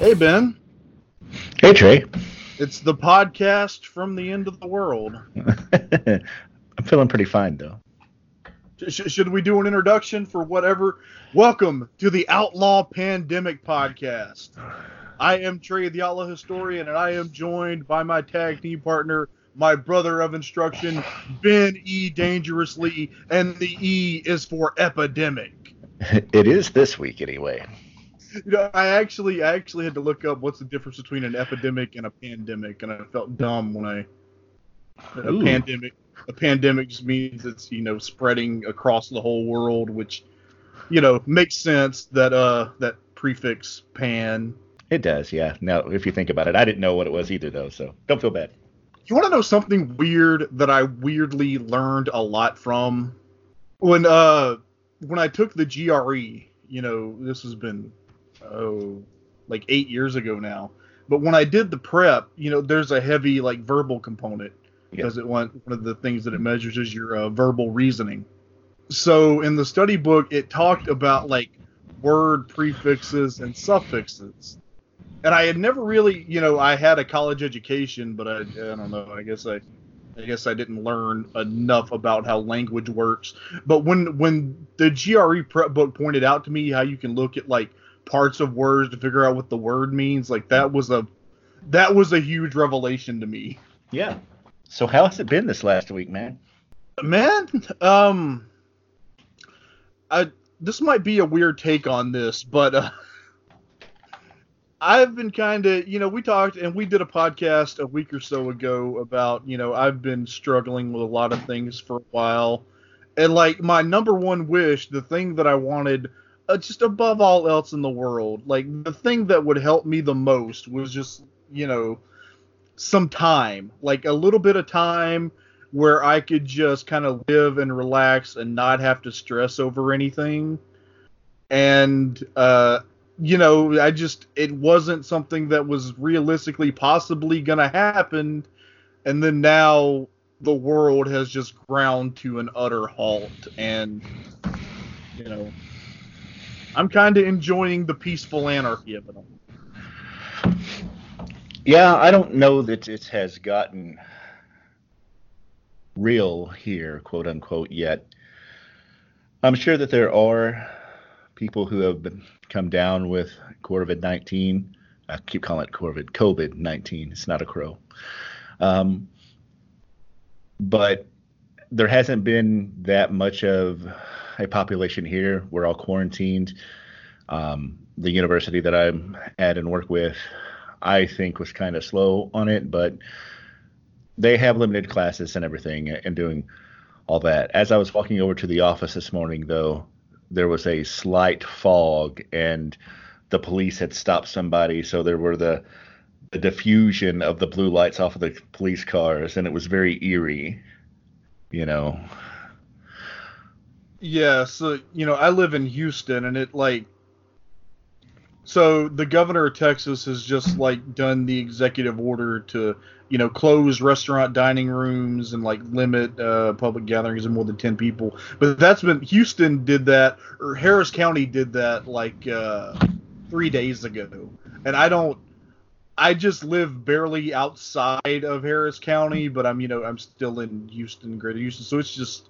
Hey, Ben. Hey Trey. It's the podcast from the end of the world. I'm feeling pretty fine though. Should we do an introduction for whatever? Welcome to the Outlaw Pandemic Podcast. I am Trey, the Outlaw Historian, and I am joined by my tag team partner, my brother of instruction, Ben E. Dangerously, and the E is for epidemic. It is this week anyway. I actually had to look up what's the difference between an epidemic and a pandemic, and I felt dumb when a pandemic just means it's spreading across the whole world, which makes sense that that prefix pan. It does, yeah. Now, if you think about it, I didn't know what it was either though, so don't feel bad. You want to know something weird that I weirdly learned a lot from when I took the GRE? This has been like 8 years ago now. But when I did the prep, there's a heavy verbal component because one of the things that it measures is your verbal reasoning. So in the study book, it talked about word prefixes and suffixes. And I had never really, I had a college education, but I don't know. I guess I didn't learn enough about how language works. But when the GRE prep book pointed out to me how you can look at parts of words to figure out what the word means, that was a huge revelation to me. Yeah. So how has it been this last week, man? Man, this might be a weird take on this, but I've been kind of, we talked and we did a podcast a week or so ago about, I've been struggling with a lot of things for a while. And my number one wish, the thing that I wanted just above all else in the world, the thing that would help me the most was just, some time, a little bit of time where I could just kind of live and relax and not have to stress over anything. And, it wasn't something that was realistically possibly going to happen. And then now the world has just ground to an utter halt. And, I'm kind of enjoying the peaceful anarchy of it all. Yeah, I don't know that it has gotten real here, quote unquote, yet. I'm sure that there are people who have come down with COVID-19. I keep calling it COVID-19. It's not a crow. But there hasn't been that much of a population here. We're all quarantined. The university that I'm at and work with, I think, was kind of slow on it, but they have limited classes and everything and doing all that. As I was walking over to the office this morning, though, there was a slight fog and the police had stopped somebody. So there were the diffusion of the blue lights off of the police cars, and it was very eerie, Yeah, so, I live in Houston, and it, so the governor of Texas has just, done the executive order to, close restaurant dining rooms and, limit public gatherings of more than 10 people. But Houston did that, or Harris County did that, 3 days ago. And I just live barely outside of Harris County, but I'm still in Houston, Greater Houston. So it's just,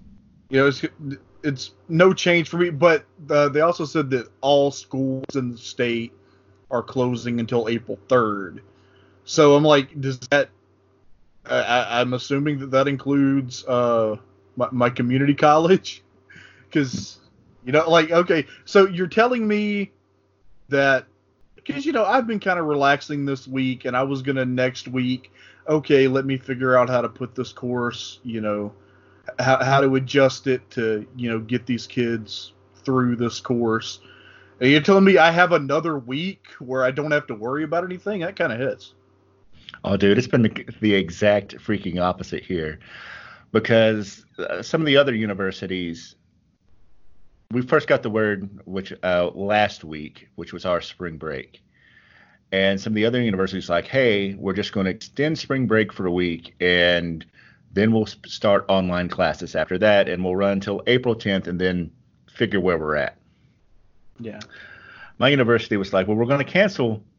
it's no change for me. But they also said that all schools in the state are closing until April 3rd. So I'm like, does that? I'm assuming that includes my community college, because okay, so you're telling me that. Because, I've been kind of relaxing this week, and I was going to next week, okay, let me figure out how to put this course, how to adjust it to, get these kids through this course. And you're telling me I have another week where I don't have to worry about anything? That kind of hits. Oh, dude, it's been the exact freaking opposite here. Because some of the other universities, we first got the word last week, which was our spring break. And some of the other universities like, hey, we're just going to extend spring break for a week, and then we'll start online classes after that, and we'll run until April 10th, and then figure where we're at. Yeah. My university was like, well, we're going to cancel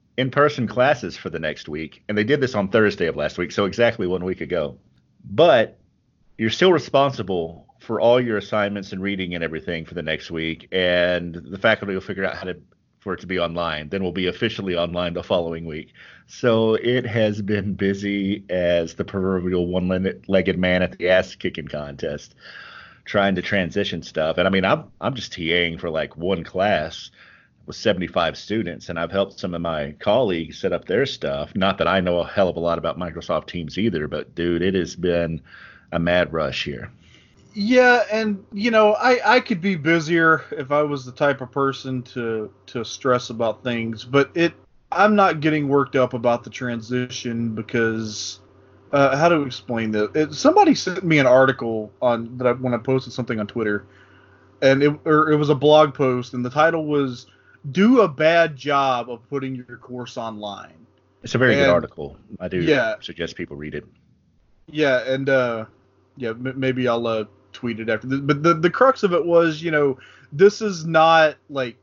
in-person classes for the next week, and they did this on Thursday of last week, so exactly 1 week ago. But you're still responsible for all your assignments and reading and everything for the next week, and the faculty will figure out for it to be online. Then we'll be officially online the following week. So it has been busy as the proverbial one-legged man at the ass-kicking contest, trying to transition stuff. And I mean, I'm just TAing for like one class with 75 students, and I've helped some of my colleagues set up their stuff. Not that I know a hell of a lot about Microsoft Teams either, but dude, it has been a mad rush here. Yeah, and I could be busier if I was the type of person to stress about things, but I'm not getting worked up about the transition because how to explain this? Somebody sent me an article when I posted something on Twitter, and it was a blog post, and the title was "Do a Bad Job of Putting Your Course Online." It's a very good article. I do suggest people read it. Yeah, and maybe I'll tweet it after this. But the crux of it was, this is not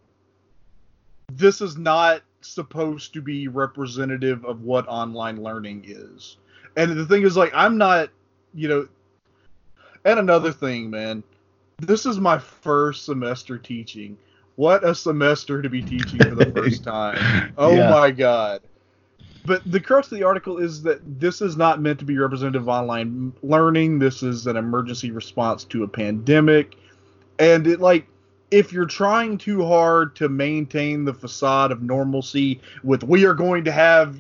supposed to be representative of what online learning is. And the thing is, like, I'm not, and another thing, man, this is my first semester teaching. What a semester to be teaching for the first time. Oh my God. But the crux of the article is that this is not meant to be representative of online learning. This is an emergency response to a pandemic. And if you're trying too hard to maintain the facade of normalcy with we are going to have,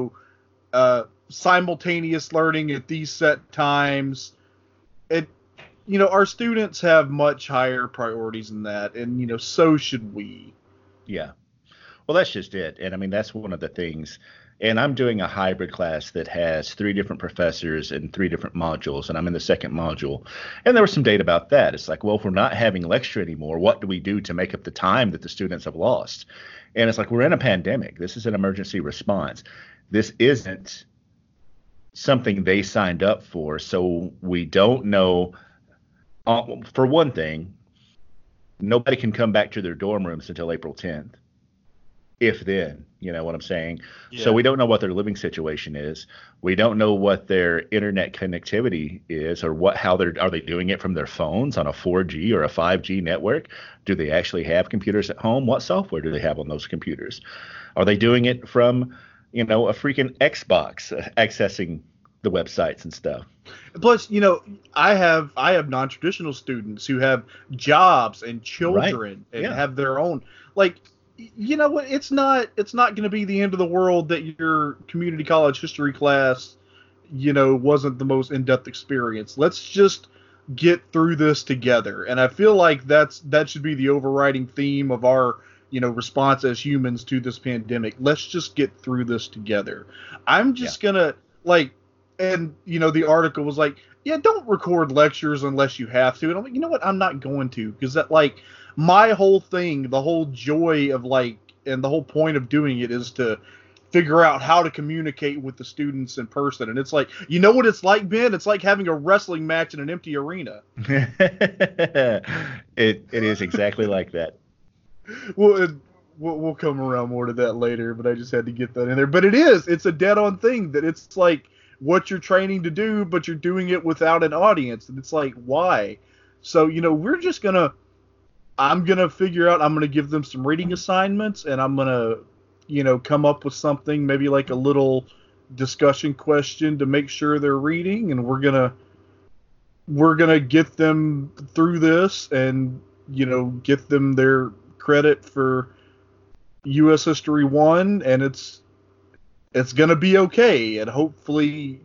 simultaneous learning at these set times, our students have much higher priorities than that. And, so should we. Yeah. Well, that's just it. And I mean, that's one of the things. And I'm doing a hybrid class that has 3 different professors and 3 different modules, and I'm in the second module. And there was some data about that. It's like, well, if we're not having lecture anymore, what do we do to make up the time that the students have lost? And it's like, we're in a pandemic. This is an emergency response. This isn't something they signed up for. So we don't know. For one thing, nobody can come back to their dorm rooms until April 10th. If then, you know what I'm saying? Yeah. So we don't know what their living situation is. We don't know what their internet connectivity is, or are they doing it from their phones on a 4G or a 5G network? Do they actually have computers at home? What software do they have on those computers? Are they doing it from, a freaking Xbox, accessing the websites and stuff? Plus, I have non-traditional students who have jobs and children and have their own, you know what? It's not going to be the end of the world that your community college history class, wasn't the most in-depth experience. Let's just get through this together. And I feel like that should be the overriding theme of our, response as humans to this pandemic. Let's just get through this together. I'm just gonna and the article was like, don't record lectures unless you have to. And I'm like, you know what? I'm not going to, because that my whole thing, the whole joy of and the whole point of doing it is to figure out how to communicate with the students in person. And it's like, you know what it's like, Ben? It's like having a wrestling match in an empty arena. It is exactly like that. Well, we'll come around more to that later, but I just had to get that in there. But it's a dead on thing that it's like what you're training to do, but you're doing it without an audience. And it's like, why? So, I'm going to figure out, I'm going to give them some reading assignments, and I'm going to, come up with something, maybe like a little discussion question to make sure they're reading. And we're going to get them through this and, get them their credit for U.S. History 1. And it's going to be okay. And hopefully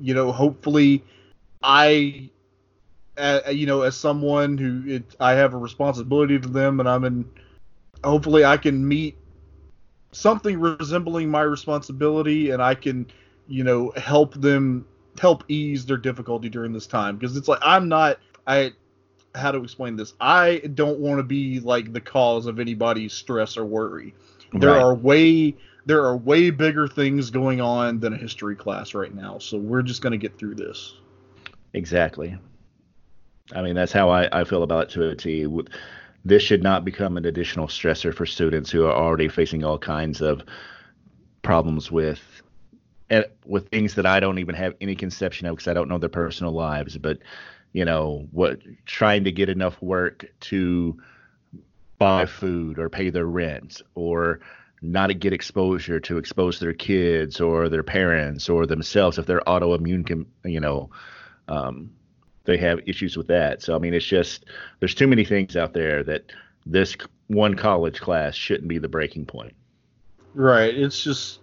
I, as someone who I have a responsibility to them, and hopefully I can meet something resembling my responsibility, and I can, help ease their difficulty during this time. Because it's like, how to explain this? I don't want to be the cause of anybody's stress or worry. Right. There are way bigger things going on than a history class right now. So we're just going to get through this. Exactly. I mean, that's how I feel about it to a T. This should not become an additional stressor for students who are already facing all kinds of problems with things that I don't even have any conception of because I don't know their personal lives. But what trying to get enough work to buy food or pay their rent or not to get exposure to expose their kids or their parents or themselves if they're autoimmune, they have issues with that. So, I mean, it's just, there's too many things out there that this one college class shouldn't be the breaking point. Right. It's just,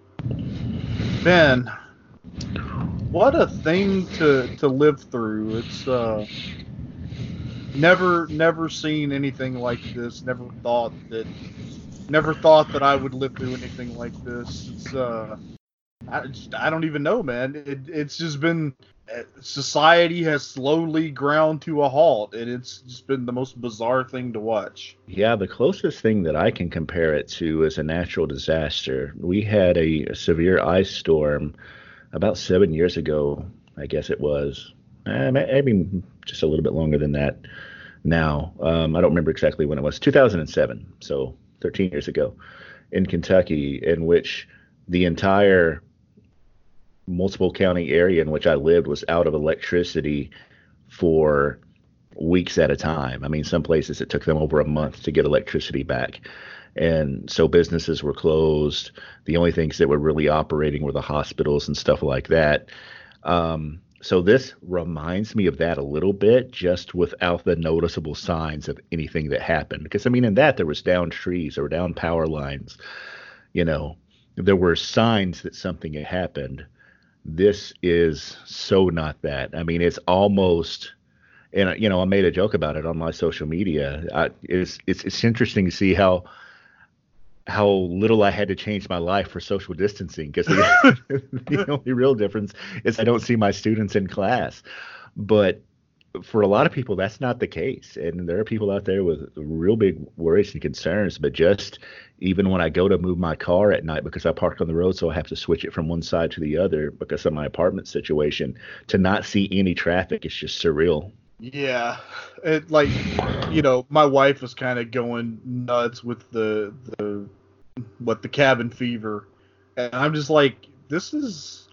man, what a thing to live through. It's never seen anything like this. Never thought that I would live through anything like this. It's I don't even know, man. It's just been, society has slowly ground to a halt, and it's just been the most bizarre thing to watch. Yeah, the closest thing that I can compare it to is a natural disaster. We had a severe ice storm about 7 years ago, I guess it was. Maybe just a little bit longer than that now. I don't remember exactly when it was. 2007, so 13 years ago, in Kentucky, in which the entire multiple county area in which I lived was out of electricity for weeks at a time. I mean, some places it took them over a month to get electricity back. And so businesses were closed. The only things that were really operating were the hospitals and stuff like that. So this reminds me of that a little bit, just without the noticeable signs of anything that happened. Because, I mean, in that there was down trees, there were down power lines. There were signs that something had happened. This is so not that. I mean, it's almost, and I made a joke about it on my social media. It's interesting to see how little I had to change my life for social distancing, because the only real difference is I don't see my students in class. But for a lot of people, that's not the case. And there are people out there with real big worries and concerns. But just even when I go to move my car at night, because I park on the road, so I have to switch it from one side to the other because of my apartment situation, to not see any traffic is just surreal. Yeah, my wife was kind of going nuts with the cabin fever, and I'm just like, this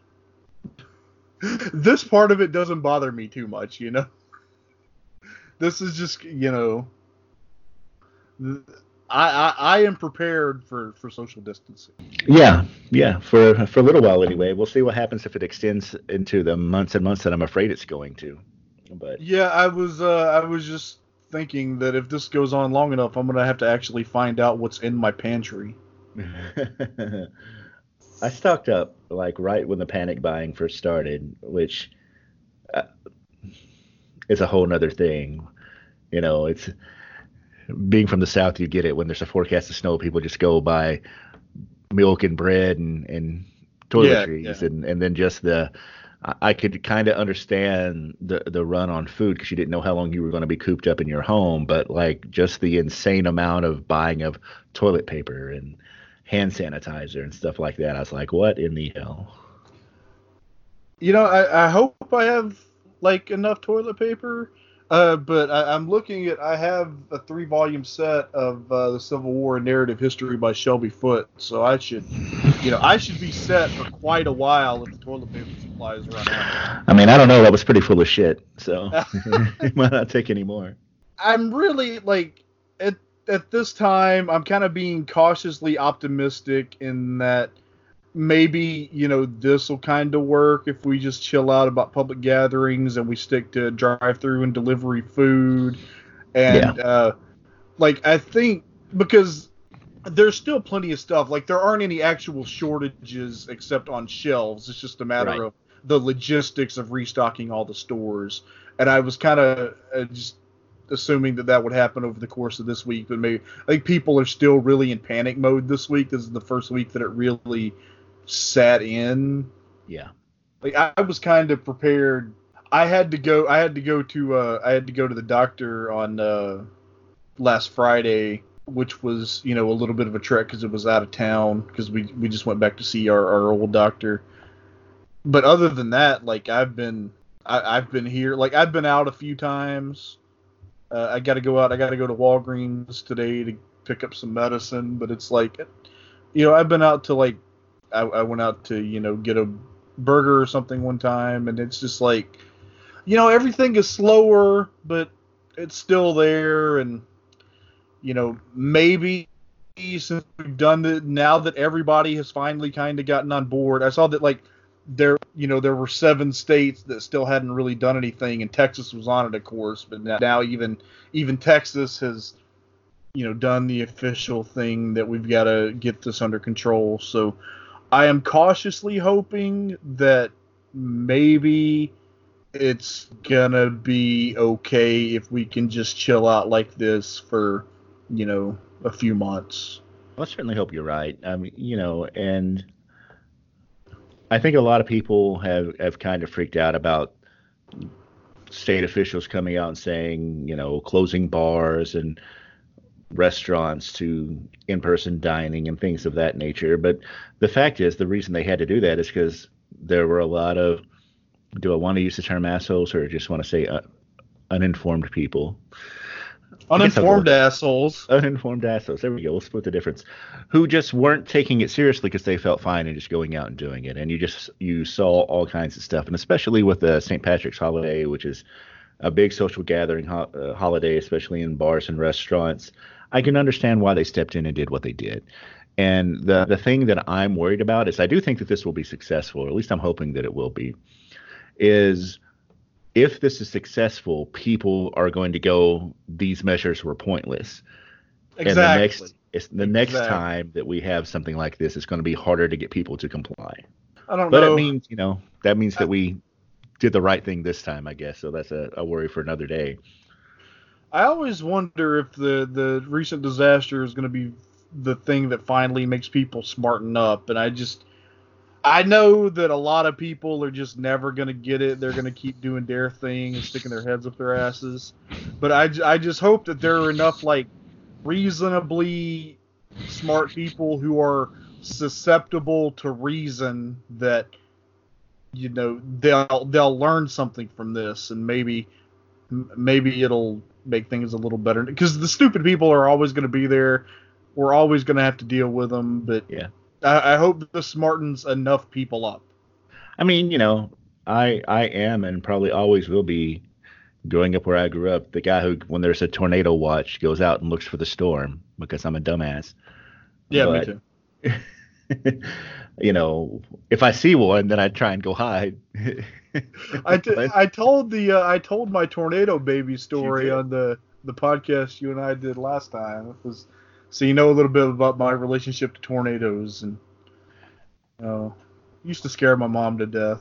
part of it doesn't bother me too much, This is just, I am prepared for social distancing. Yeah, for a little while anyway. We'll see what happens if it extends into the months and months that I'm afraid it's going to. But yeah, I was just thinking that if this goes on long enough, I'm gonna have to actually find out what's in my pantry. I stocked up like right when the panic buying first started, which is a whole nother thing. It's being from the South, you get it. When there's a forecast of snow, people just go buy milk and bread and toiletries, yeah. And then just I could kind of understand the run on food because you didn't know how long you were going to be cooped up in your home, but like just the insane amount of buying of toilet paper and hand sanitizer and stuff like that. I was like, what in the hell? I hope I have like enough toilet paper, but I'm looking at, I have a 3-volume set of the Civil War and Narrative History by Shelby Foote, so I should be set for quite a while if the toilet paper supplies run out. I mean, I don't know, that was pretty full of shit, so you might not take any more. I'm really at this time, I'm kind of being cautiously optimistic in that maybe, this will kind of work if we just chill out about public gatherings and we stick to drive-through and delivery food. And, I think because there's still plenty of stuff. Like, there aren't any actual shortages except on shelves. It's just a matter of the logistics of restocking all the stores. And I was kind of just assuming that would happen over the course of this week, but maybe people are still really in panic mode this week. This is the first week that it really sat in. Yeah. I was kind of prepared. I had to go to the doctor on last Friday, which was, a little bit of a trek because it was out of town because we just went back to see our old doctor. But other than that, I've been here. I've been out a few times. I got to go out. I got to go to Walgreens today to pick up some medicine. But it's I've been out to I went out to, get a burger or something one time, and it's just like, everything is slower, but it's still there. And, maybe since we've done it, now that everybody has finally kind of gotten on board, I saw that, like, there were 7 states that still hadn't really done anything, and Texas was on it, of course, but now even Texas has, done the official thing that we've got to get this under control. So I am cautiously hoping that maybe it's gonna be okay if we can just chill out like this for, a few months. I certainly hope you're right. I mean, and I think a lot of people have kind of freaked out about state officials coming out and saying, closing bars and restaurants to in-person dining and things of that nature. But the fact is, the reason they had to do that is because there were a lot of, do I want to use the term assholes or just want to say uninformed people? Uninformed assholes. Uninformed assholes. There we go. We'll split the difference. Who just weren't taking it seriously because they felt fine and just going out and doing it. And you saw all kinds of stuff. And especially with the St. Patrick's holiday, which is a big social gathering holiday, especially in bars and restaurants, I can understand why they stepped in and did what they did. And the thing that I'm worried about is I do think that this will be successful, or at least I'm hoping that it will be, is if this is successful, people are going to go, these measures were pointless. Exactly. And the next time that we have something like this, it's going to be harder to get people to comply. I don't know. But it means, that means that we did the right thing this time, I guess. So that's a worry for another day. I always wonder if the recent disaster is going to be the thing that finally makes people smarten up. And I know that a lot of people are just never going to get it. They're going to keep doing their thing and sticking their heads up their asses. But I just hope that there are enough, like, reasonably smart people who are susceptible to reason that, they'll learn something from this, and maybe it'll make things a little better. Because the stupid people are always going to be there. We're always going to have to deal with them. But yeah, I hope this smartens enough people up. I mean, I am and probably always will be, growing up where I grew up, the guy who, when there's a tornado watch, goes out and looks for the storm because I'm a dumbass. Yeah, me too. If I see one, then I try and go hide. I told my tornado baby story on the podcast you and I did last time. It was, so a little bit about my relationship to tornadoes, and used to scare my mom to death.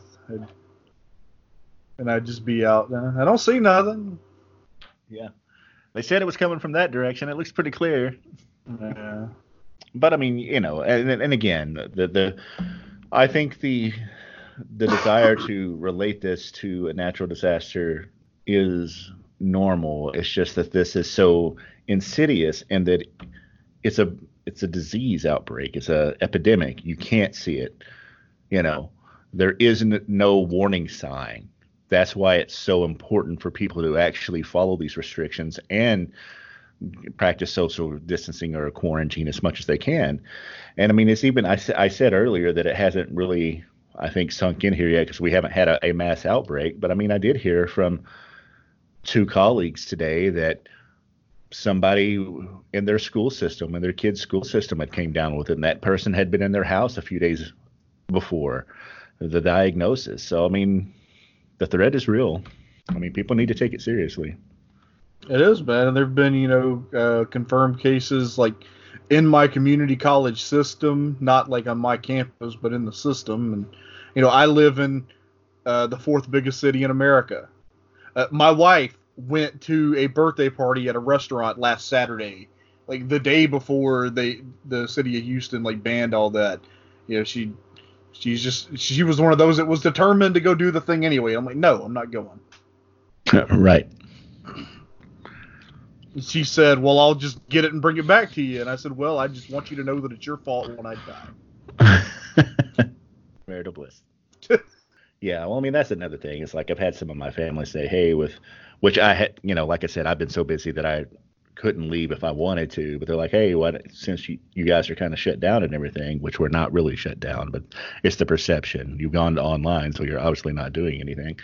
And I'd just be out there. I don't see nothing. Yeah, they said it was coming from that direction. It looks pretty clear. Yeah. But I mean, and again, I think the desire to relate this to a natural disaster is normal. It's just that this is so insidious, and that it's a disease outbreak. It's a epidemic. You can't see it. There isn't no warning sign. That's why it's so important for people to actually follow these restrictions and practice social distancing or quarantine as much as they can. And I mean, it's even, I said earlier that it hasn't really, I think, sunk in here yet because we haven't had a mass outbreak. But I mean, I did hear from 2 colleagues today that somebody in their school system, in their kid's school system, had came down with it, and that person had been in their house a few days before the diagnosis. So I mean, the threat is real. I mean, people need to take it seriously. It is, man. And there have been, confirmed cases, like, in my community college system, not like on my campus, but in the system. And, I live in the 4th biggest city in America. My wife went to a birthday party at a restaurant last Saturday, like the day before the city of Houston, like, banned all that. She was one of those that was determined to go do the thing anyway. I'm like, no, I'm not going. Right. She said, well, I'll just get it and bring it back to you. And I said, well, I just want you to know that it's your fault when I die. Marital bliss. Yeah, well, I mean, that's another thing. It's like I've had some of my family say, hey, which I had, like I said, I've been so busy that I couldn't leave if I wanted to, but they're like, hey, what? Since you guys are kind of shut down and everything, which we're not really shut down, but it's the perception. You've gone to online, so you're obviously not doing anything.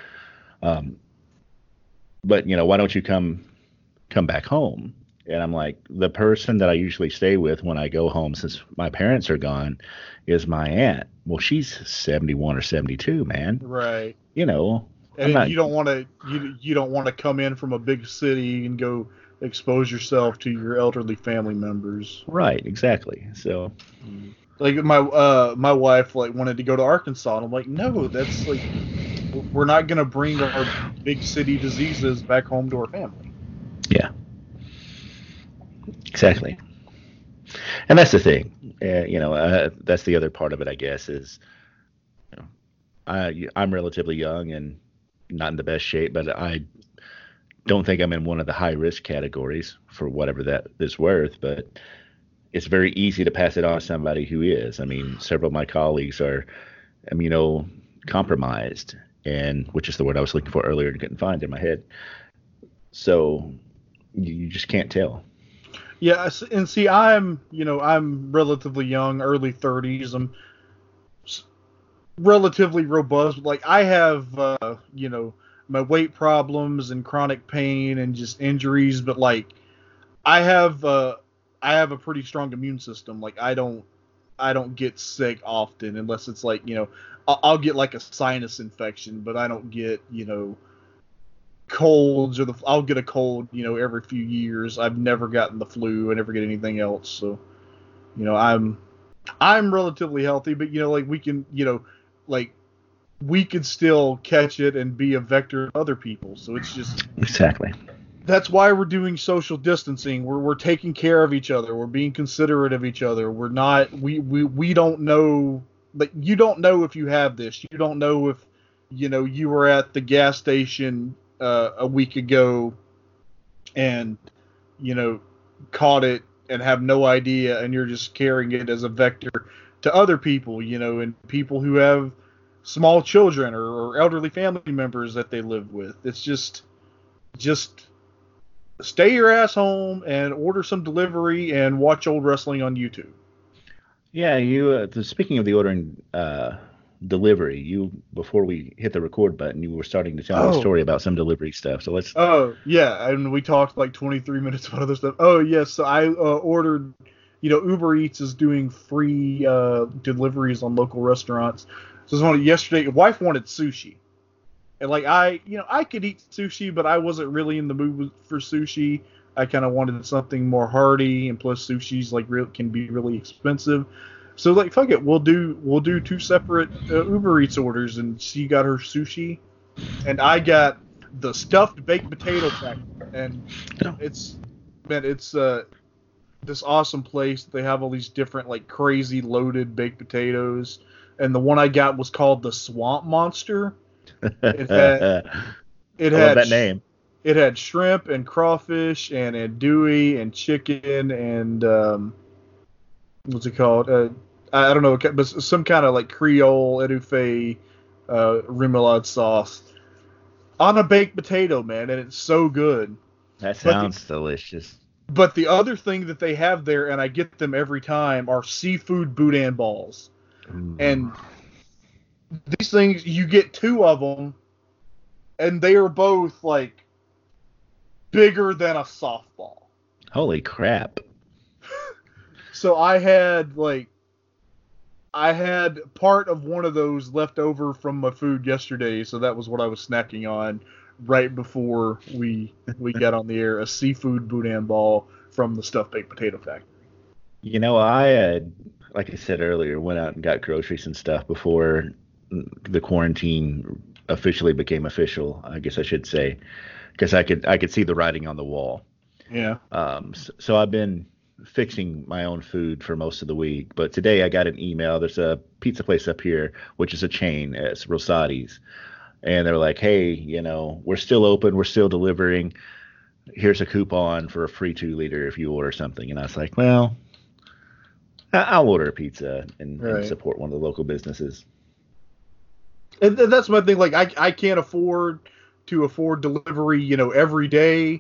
But why don't you come back home? And I'm like, the person that I usually stay with when I go home, since my parents are gone, is my aunt. Well, she's 71 or 72, man. Right. And you don't want to come in from a big city and go expose yourself to your elderly family members. Right, exactly. So, like my wife wanted to go to Arkansas, and I'm like, no, that's we're not gonna bring our big city diseases back home to our family. Yeah. Exactly. And that's the thing. That's the other part of it, I guess, is I'm relatively young and not in the best shape, but I don't think I'm in one of the high risk categories for whatever that is worth, but it's very easy to pass it on to somebody who is. I mean, several of my colleagues are immunocompromised, and which is the word I was looking for earlier and couldn't find in my head. So you just can't tell. Yeah, and see, I'm relatively young, early 30s. I'm relatively robust. Like, I have, my weight problems and chronic pain and just injuries, but I have a pretty strong immune system. Like, I don't get sick often unless it's I'll get a sinus infection, but I don't get, colds I'll get a cold, every few years. I've never gotten the flu. I never get anything else. So, I'm relatively healthy, but we can, we could still catch it and be a vector to other people. So it's just exactly. That's why we're doing social distancing. We're taking care of each other. We're being considerate of each other. We're not. We don't know. You don't know if you have this. You don't know if you were at the gas station a week ago and caught it and have no idea, and you're just carrying it as a vector to other people. And people who have small children or elderly family members that they live with. It's just stay your ass home and order some delivery and watch old wrestling on YouTube. Yeah, speaking of the ordering delivery, before we hit the record button, you were starting to tell me a story about some delivery stuff. So let's. Oh yeah, and we talked 23 minutes about other stuff. Oh yes, so I ordered. Uber Eats is doing free deliveries on local restaurants. So yesterday, wife wanted sushi, and I could eat sushi, but I wasn't really in the mood for sushi. I kind of wanted something more hearty, and plus sushi's can be really expensive. So fuck it, we'll do two separate Uber Eats orders, and she got her sushi, and I got the stuffed baked potato factory, and it's this awesome place. They have all these different crazy loaded baked potatoes, and the one I got was called the Swamp Monster. It had that name. It had shrimp and crawfish and andouille and chicken and what's it called? I don't know, but some kind of Creole etouffee remoulade sauce on a baked potato, man, and it's so good. That sounds delicious. But the other thing that they have there, and I get them every time, are seafood boudin balls. Ooh. And these things, you get two of them, and they are both bigger than a softball. Holy crap. So I had part of one of those left over from my food yesterday, so that was what I was snacking on right before we got on the air, a seafood boudin ball from the stuffed baked potato factory. I had, like I said earlier, went out and got groceries and stuff before the quarantine officially became official, I guess I should say, because I could see the writing on the wall. Yeah. So I've been fixing my own food for most of the week, but today I got an email. There's a pizza place up here, which is a chain. It's Rosati's. And they're like, hey, we're still open. We're still delivering. Here's a coupon for a free 2-liter if you order something. And I was like, well, I'll order a pizza and support one of the local businesses. And that's my thing. I can't afford delivery, every day. Yeah.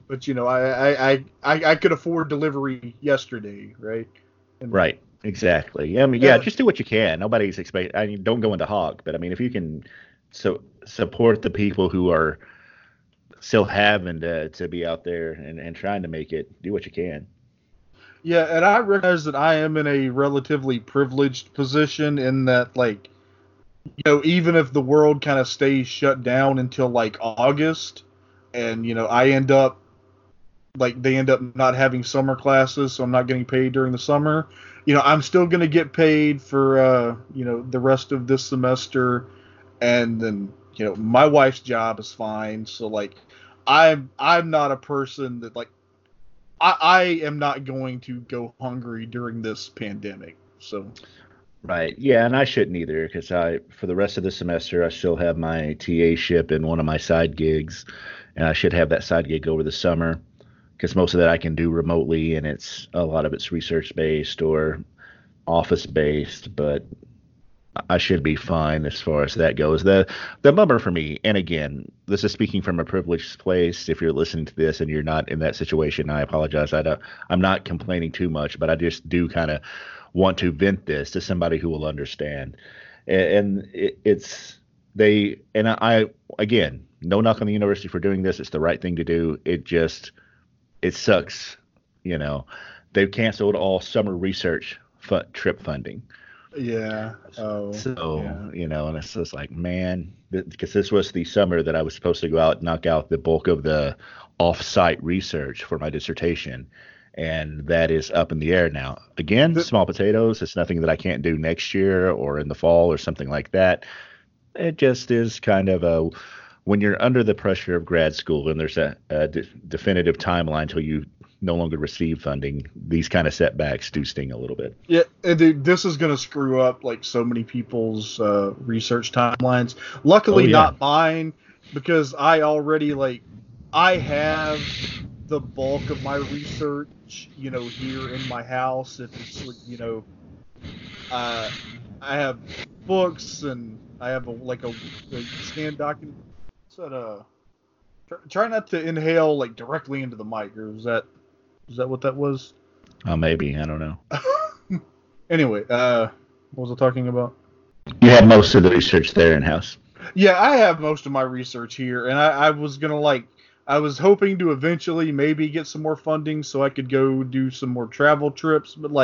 But I could afford delivery yesterday, right? And, Right. Exactly. I mean, yeah, just do what you can. Nobody's expect. I mean, don't go into hog, but I mean, if you can support the people who are still having to be out there and trying to make it, do what you can. Yeah, and I recognize that I am in a relatively privileged position in that, like, even if the world kind of stays shut down until like August, and I end up like they end up not having summer classes, so I'm not getting paid during the summer. I'm still gonna get paid for the rest of this semester, and then my wife's job is fine. So like, I'm not a person that like I am not going to go hungry during this pandemic. So. Right. Yeah, and I shouldn't either because for the rest of the semester, I still have my TA ship in one of my side gigs, and I should have that side gig over the summer because most of that I can do remotely, and a lot of it's research based or office based, but I should be fine as far as that goes. The bummer for me, and again, this is speaking from a privileged place. If you're listening to this and you're not in that situation, I apologize. I'm not complaining too much, but I just do kind of want to vent this to somebody who will understand. And I again, no knock on the university for doing this. It's the right thing to do. It sucks. They've canceled all summer research trip funding. Yeah. Oh. So, yeah. and it's just like, man, because this was the summer that I was supposed to go out and knock out the bulk of the off-site research for my dissertation. And that is up in the air now. Again, small potatoes. It's nothing that I can't do next year or in the fall or something like that. It just is kind of when you're under the pressure of grad school and there's a definitive timeline until you no longer receive funding, these kind of setbacks do sting a little bit. Yeah, and dude, this is going to screw up like so many people's research timelines. Luckily, not mine, because I already I have the bulk of my research, here in my house. If it's I have books and I have a scanned document. Try not to inhale like directly into the mic, or is that what that was? Maybe, I don't know. Anyway, what was I talking about? You have most of the research there in house. Yeah, I have most of my research here, and I was gonna I was hoping to eventually maybe get some more funding so I could go do some more travel trips, but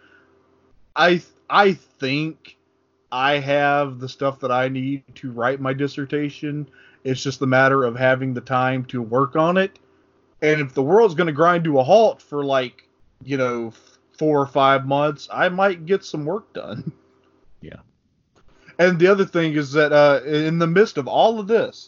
I think I have the stuff that I need to write my dissertation. It's just a matter of having the time to work on it. And if the world's going to grind to a halt for 4 or 5 months, I might get some work done. Yeah. And the other thing is that in the midst of all of this,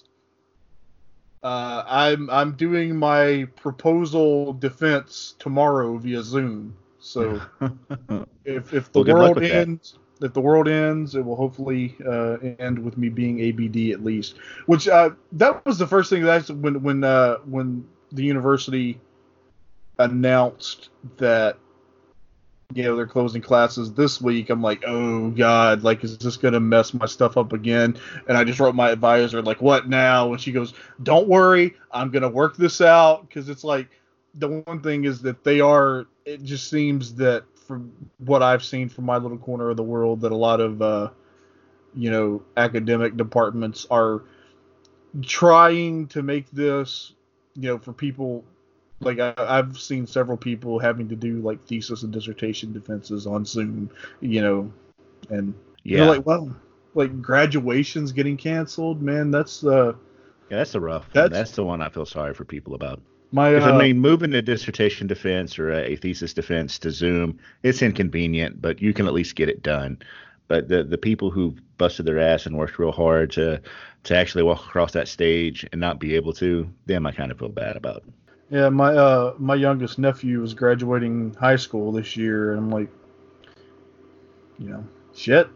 I'm doing my proposal defense tomorrow via Zoom. So if the world ends, it will hopefully end with me being ABD at least. Which that was the first thing that when the university announced that they're closing classes this week, I'm like, oh god, is this gonna mess my stuff up again? And I just wrote my advisor what now? And she goes, don't worry, I'm gonna work this out, because it's the one thing is that it just seems that from what I've seen from my little corner of the world, that a lot of academic departments are trying to make this for people. I've seen several people having to do thesis and dissertation defenses on Zoom, and you're graduation's getting canceled, man. That's that's the rough one. That's the one I feel sorry for people about. Moving a dissertation defense or a thesis defense to Zoom, it's inconvenient, but you can at least get it done. But the people who busted their ass and worked real hard to actually walk across that stage and not be able to, them I kind of feel bad about. Yeah, my youngest nephew is graduating high school this year, and I'm like, shit.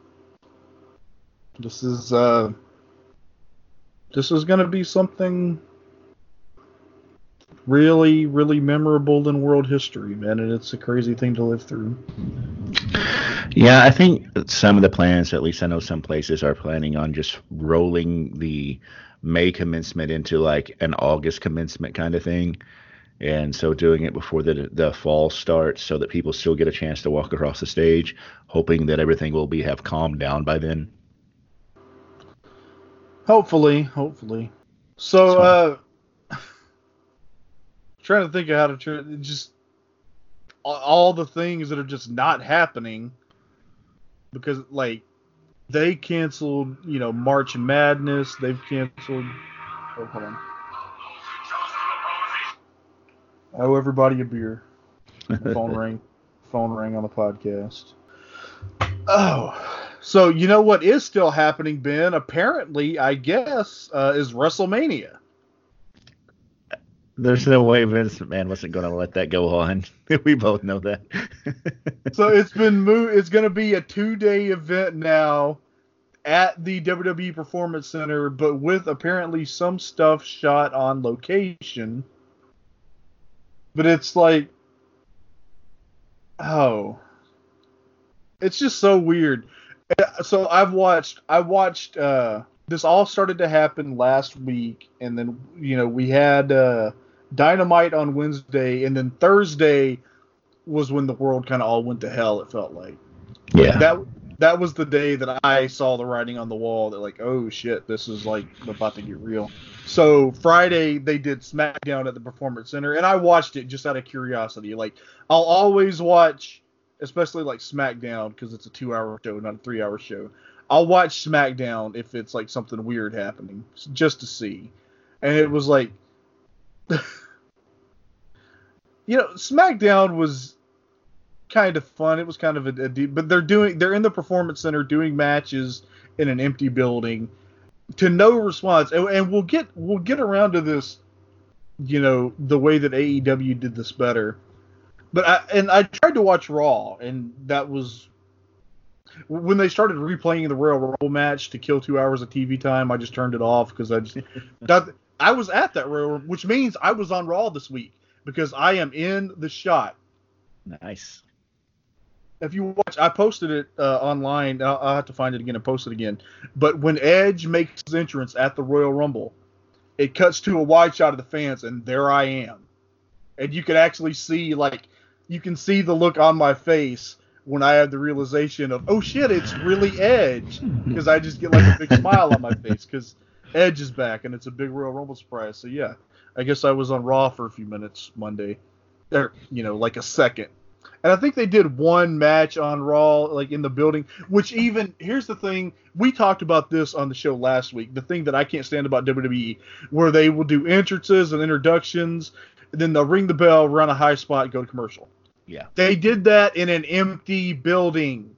This is gonna be something really, really memorable in world history, man, and it's a crazy thing to live through. Yeah, I think some of the plans, at least I know some places are planning on just rolling the May commencement into like an August commencement kind of thing. And so doing it before the fall starts so that people still get a chance to walk across the stage, hoping that everything will have calmed down by then. Hopefully. So, trying to think of how to just all the things that are just not happening because, like, they canceled, March Madness. They've canceled. Oh, hold on. Oh, everybody a beer. Phone rang on the podcast. Oh, so you know what is still happening, Ben? Apparently, I guess, is WrestleMania. There's no way Vince McMahon wasn't going to let that go on. We both know that. So it's been moved. It's going to be a 2-day event now at the WWE Performance Center, but with apparently some stuff shot on location. But it's like, oh, it's just so weird. So I watched, this all started to happen last week. And then, we had, Dynamite on Wednesday. And then Thursday was when the world kind of all went to hell. It felt like, that was the day that I saw the writing on the wall that like, oh shit, this is like about to get real. So Friday they did SmackDown at the Performance Center, and I watched it just out of curiosity. Like I'll always watch, especially like SmackDown because it's a 2-hour show, not a 3-hour show. I'll watch SmackDown if it's like something weird happening, just to see. And it was like, SmackDown was kind of fun. It was kind of a deep, but they're in the Performance Center doing matches in an empty building to no response. And we'll get around to this, the way that AEW did this better. But I tried to watch Raw, and that was when they started replaying the Royal Rumble match to kill 2 hours of TV time. I just turned it off because I was at that Royal Rumble, which means I was on Raw this week because I am in the shot. Nice. If you watch, I posted it online. I'll have to find it again and post it again. But when Edge makes his entrance at the Royal Rumble, it cuts to a wide shot of the fans, and there I am. And you can actually see, you can see the look on my face when I had the realization of, oh shit, it's really Edge. Because I just get like a big smile on my face because Edge is back, and it's a big Royal Rumble surprise. So yeah, I guess I was on Raw for a few minutes Monday. Or, like a second. And I think they did one match on Raw, like in the building, which here's the thing, we talked about this on the show last week, the thing that I can't stand about WWE, where they will do entrances and introductions, and then they'll ring the bell, run a high spot, go to commercial. Yeah. They did that in an empty building.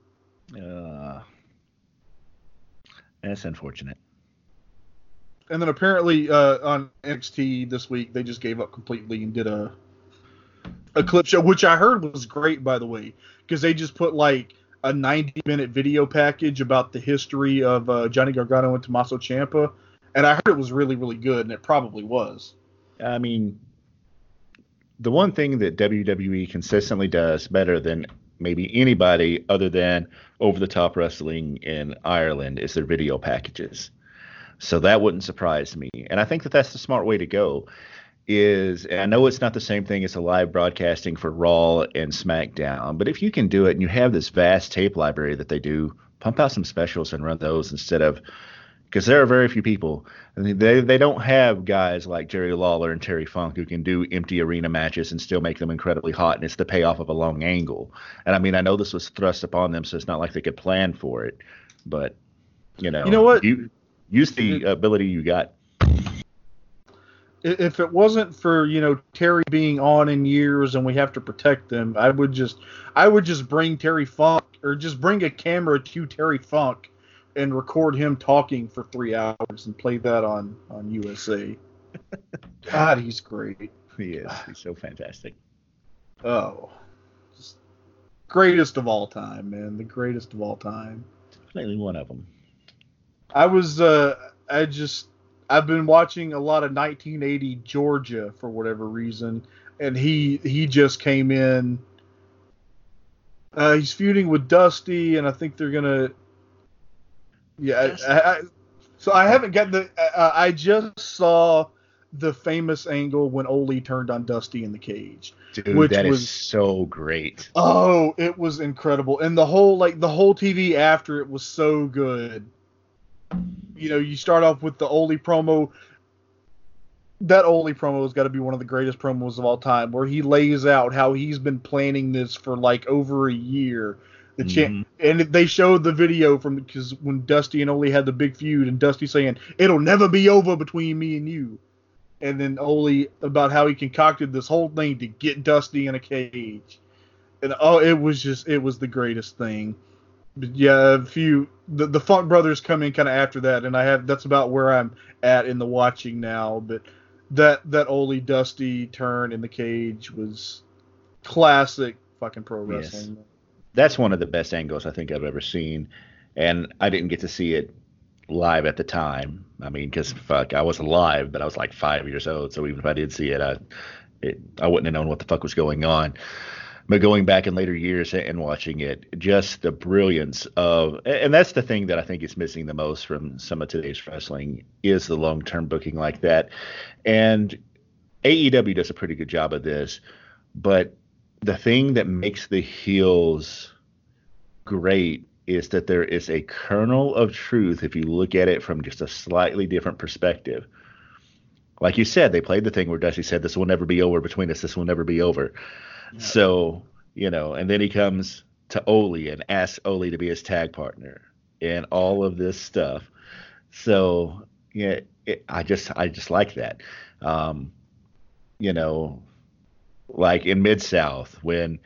That's unfortunate. And then apparently on NXT this week, they just gave up completely and did a clip show, which I heard was great, by the way, because they just put like a 90-minute video package about the history of Johnny Gargano and Tommaso Ciampa, and I heard it was really, really good, and it probably was. I mean, the one thing that WWE consistently does better than maybe anybody other than over-the-top wrestling in Ireland is their video packages. So that wouldn't surprise me, and I think that that's the smart way to go. And I know it's not the same thing as a live broadcasting for Raw and SmackDown, but if you can do it and you have this vast tape library that they do, pump out some specials and run those instead of, because there are very few people. I mean, they don't have guys like Jerry Lawler and Terry Funk who can do empty arena matches and still make them incredibly hot, and it's the payoff of a long angle. And I mean, I know this was thrust upon them, so it's not like they could plan for it, but you know what? You use the ability you got. If it wasn't for, Terry being on in years and we have to protect them, I would just bring Terry Funk, or just bring a camera to Terry Funk and record him talking for 3 hours and play that on USA. God, he's great. He is. He's so fantastic. Oh, just greatest of all time, man. The greatest of all time. Definitely one of them. I've been watching a lot of 1980 Georgia for whatever reason, and he just came in. He's feuding with Dusty, and I think they're gonna. Yeah, So I haven't got the. I just saw the famous angle when Ole turned on Dusty in the cage, Dude, which that is was so great. oh, it was incredible, and the whole TV after it was so good. You know, you start off with the Ole promo. That Ole promo has got to be one of the greatest promos of all time, where he lays out how he's been planning this for like over a year. And they showed the video from because when Dusty and Ole had the big feud, and Dusty saying it'll never be over between me and you, and then Ole about how he concocted this whole thing to get Dusty in a cage, and it was the greatest thing. But yeah, the Funk Brothers come in kind of after that, and that's about where I'm at in the watching now. But that Ole Dusty turn in the cage was classic fucking pro wrestling. Yes. That's one of the best angles I think I've ever seen, and I didn't get to see it live at the time. I mean, because I wasn't live, but I was like 5 years old, so even if I did see it, I wouldn't have known what the fuck was going on. But going back in later years and watching it, just the brilliance of, and that's the thing that I think is missing the most from some of today's wrestling is the long-term booking like that. And AEW does a pretty good job of this, but the thing that makes the heels great is that there is a kernel of truth if you look at it from just a slightly different perspective. Like you said, they played the thing where Dusty said, "This will never be over between us. This will never be over." Yeah. So, and then he comes to Ole and asks Ole to be his tag partner and all of this stuff. So, yeah, I just like that. Like in Mid-South when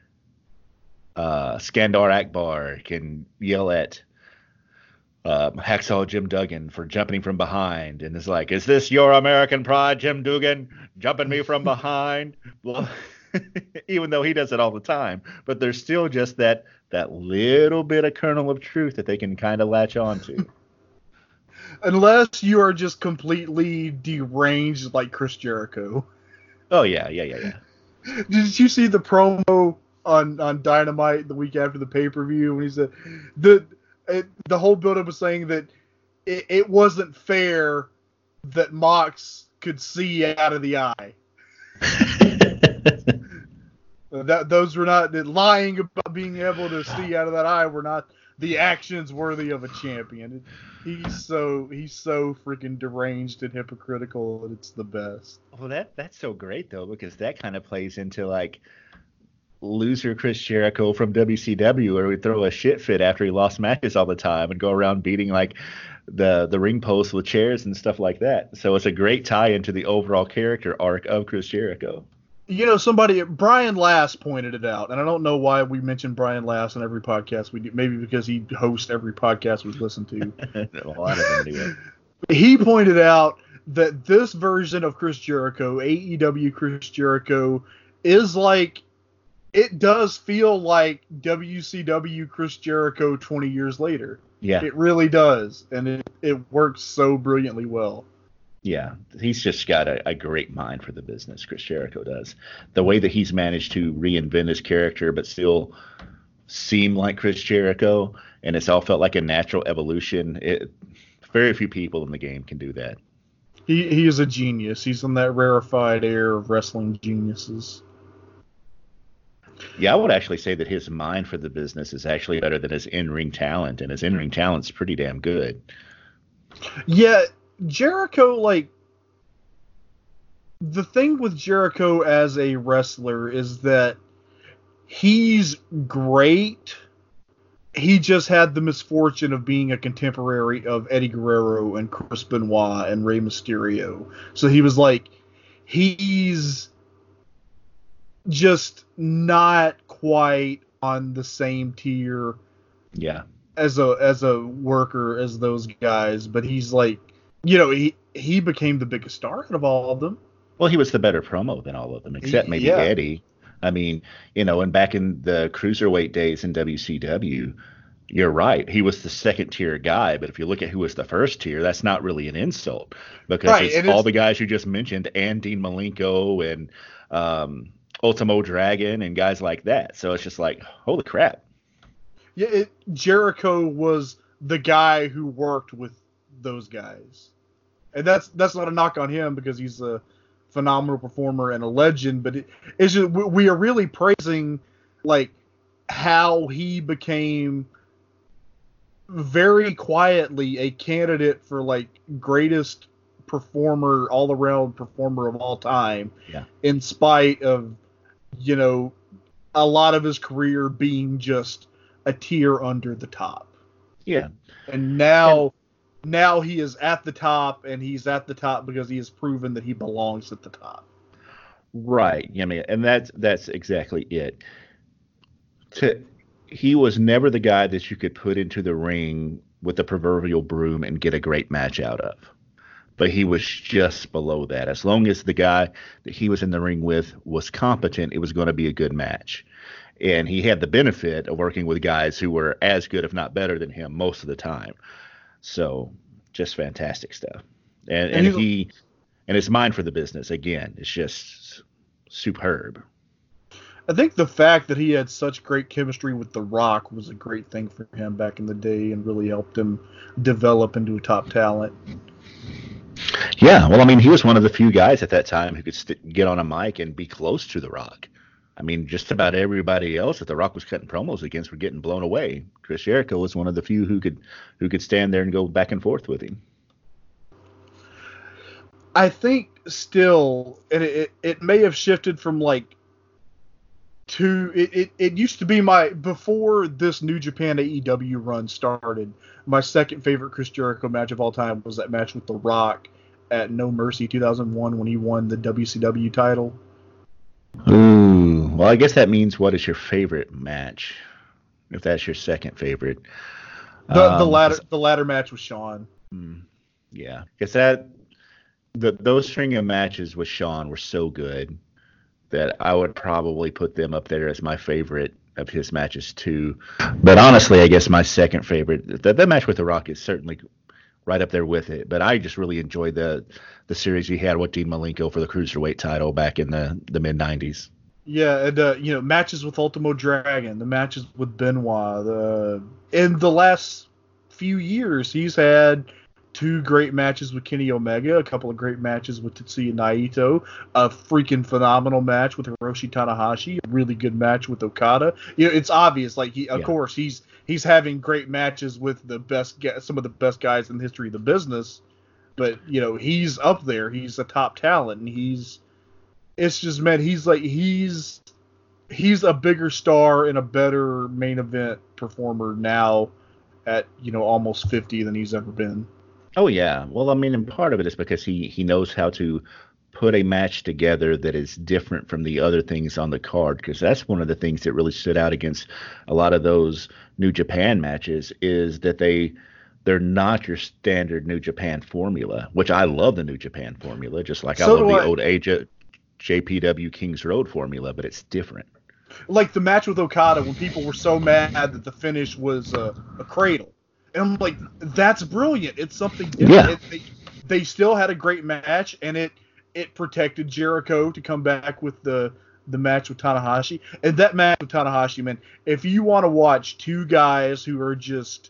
Skandar Akbar can yell at Hacksaw Jim Duggan for jumping from behind, and it's like, "Is this your American pride, Jim Duggan, jumping me from behind?" Well, even though he does it all the time, but there's still just that little bit of kernel of truth that they can kind of latch on to. Unless you are just completely deranged like Chris Jericho. Oh yeah. Did you see the promo on Dynamite the week after the pay-per-view when he said the whole build-up was saying that it wasn't fair that Mox could see out of the eye. Those were not lying about being able to see out of that eye were not the actions worthy of a champion. He's so freaking deranged and hypocritical, and it's the best. Well, that's so great though, because that kind of plays into like loser Chris Jericho from WCW, where we throw a shit fit after he lost matches all the time and go around beating like the ring posts with chairs and stuff like that. So it's a great tie into the overall character arc of Chris Jericho. Brian Last pointed it out, and I don't know why we mention Brian Last on every podcast we do. Maybe because he hosts every podcast we listen to. A lot of them do it. He pointed out that this version of Chris Jericho, AEW Chris Jericho, is like, it does feel like WCW Chris Jericho 20 years later. Yeah. It really does, and it works so brilliantly well. Yeah, he's just got a great mind for the business, Chris Jericho does. The way that he's managed to reinvent his character but still seem like Chris Jericho, and it's all felt like a natural evolution. Very few people in the game can do that. He is a genius. He's in that rarefied air of wrestling geniuses. Yeah, I would actually say that his mind for the business is actually better than his in-ring talent, and his in-ring talent's pretty damn good. Yeah, Jericho, like, the thing with Jericho as a wrestler is that he's great. He just had the misfortune of being a contemporary of Eddie Guerrero and Chris Benoit and Rey Mysterio. So he was like, he's just not quite on the same tier. Yeah. As a worker as those guys, but he's like, he became the biggest star out of all of them. Well, he was the better promo than all of them, except maybe Eddie. I mean, and back in the cruiserweight days in WCW, you're right. He was the second tier guy, but if you look at who was the first tier, that's not really an insult because it's all the guys you just mentioned, and Dean Malenko and Ultimo Dragon and guys like that. So it's just like, holy crap. Yeah, Jericho was the guy who worked with those guys. And that's not a knock on him because he's a phenomenal performer and a legend, but it's just we are really praising like how he became very quietly a candidate for like greatest performer, all around performer of all time. Yeah. In spite of, you know, a lot of his career being just a tier under the top. Yeah. And now he is at the top, and he's at the top because he has proven that he belongs at the top. Right. I mean, and that's exactly it. He was never the guy that you could put into the ring with the proverbial broom and get a great match out of. But he was just below that. As long as the guy that he was in the ring with was competent, it was going to be a good match. And he had the benefit of working with guys who were as good, if not better than him most of the time. So just fantastic stuff. And his mind for the business, again, is just superb. I think the fact that he had such great chemistry with The Rock was a great thing for him back in the day and really helped him develop into a top talent. Yeah, well, I mean, he was one of the few guys at that time who could get on a mic and be close to The Rock. I mean, just about everybody else that The Rock was cutting promos against were getting blown away. Chris Jericho was one of the few who could stand there and go back and forth with him. I think still, and it may have shifted from like it used to be before this New Japan AEW run started, my second favorite Chris Jericho match of all time was that match with The Rock at No Mercy 2001 when he won the WCW title. Ooh, well, I guess that means what is your favorite match? If that's your second favorite, the latter match with Shawn. Yeah, because those string of matches with Shawn were so good that I would probably put them up there as my favorite of his matches too. But honestly, I guess my second favorite, that match with The Rock is certainly right up there with it. But I just really enjoyed the series he had with Dean Malenko for the Cruiserweight title back in the mid-90s. Yeah, and matches with Ultimo Dragon, the matches with Benoit. In the last few years, he's had 2 great matches with Kenny Omega, a couple of great matches with Tetsuya Naito, a freaking phenomenal match with Hiroshi Tanahashi, a really good match with Okada. It's obvious, like of course, he's having great matches with some of the best guys in the history of the business, but he's up there. He's a top talent, and he's a bigger star and a better main event performer now at almost 50 than he's ever been. Oh, yeah. Well, I mean, and part of it is because he knows how to put a match together that is different from the other things on the card, because that's one of the things that really stood out against a lot of those New Japan matches is that they're not your standard New Japan formula, which I love the New Japan formula, just like I love the old JPW Kings Road formula, but it's different. Like the match with Okada when people were so mad that the finish was a cradle. And I'm like, that's brilliant. It's something different. Yeah. They still had a great match, and it protected Jericho to come back with the match with Tanahashi. And that match with Tanahashi, man, if you want to watch 2 guys who are just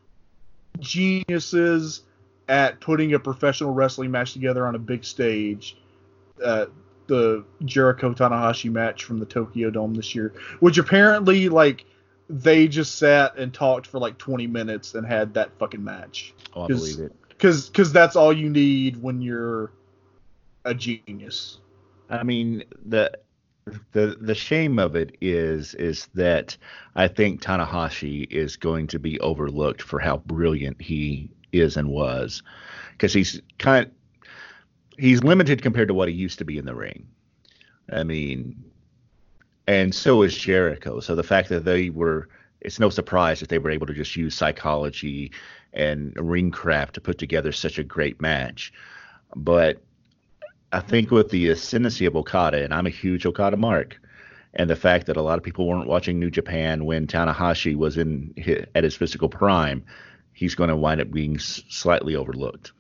geniuses at putting a professional wrestling match together on a big stage, the Jericho Tanahashi match from the Tokyo Dome this year, which apparently, like, they just sat and talked for like 20 minutes and had that fucking match. Oh, I believe it. Because that's all you need when you're a genius. I mean, the shame of it is that I think Tanahashi is going to be overlooked for how brilliant he is and was, because he's limited compared to what he used to be in the ring. I mean, and so is Jericho. So the fact that it's no surprise that they were able to just use psychology and ring craft to put together such a great match. But I think with the ascendancy of Okada, and I'm a huge Okada mark, and the fact that a lot of people weren't watching New Japan when Tanahashi was at his physical prime, he's going to wind up being slightly overlooked.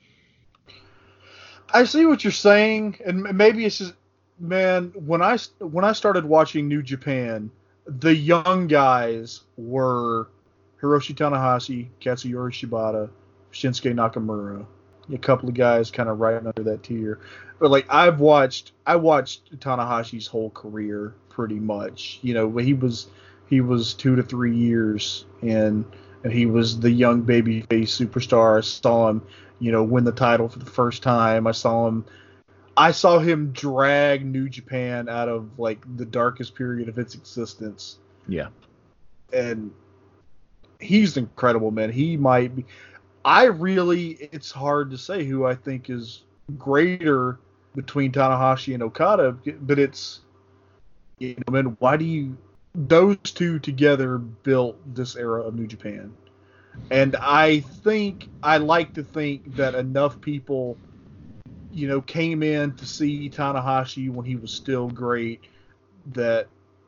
I see what you're saying, and maybe it's just, man, when I started watching New Japan, the young guys were Hiroshi Tanahashi, Katsuyori Shibata, Shinsuke Nakamura, a couple of guys kind of right under that tier. But like I watched Tanahashi's whole career pretty much. You know, he was 2 to 3 years and he was the young babyface superstar. I saw him, win the title for the first time. I saw him drag New Japan out of like the darkest period of its existence. Yeah. And he's incredible, man. He might be. It's hard to say who I think is greater between Tanahashi and Okada, but it's, man, those two together built this era of New Japan. And I like to think that enough people, came in to see Tanahashi when he was still great that,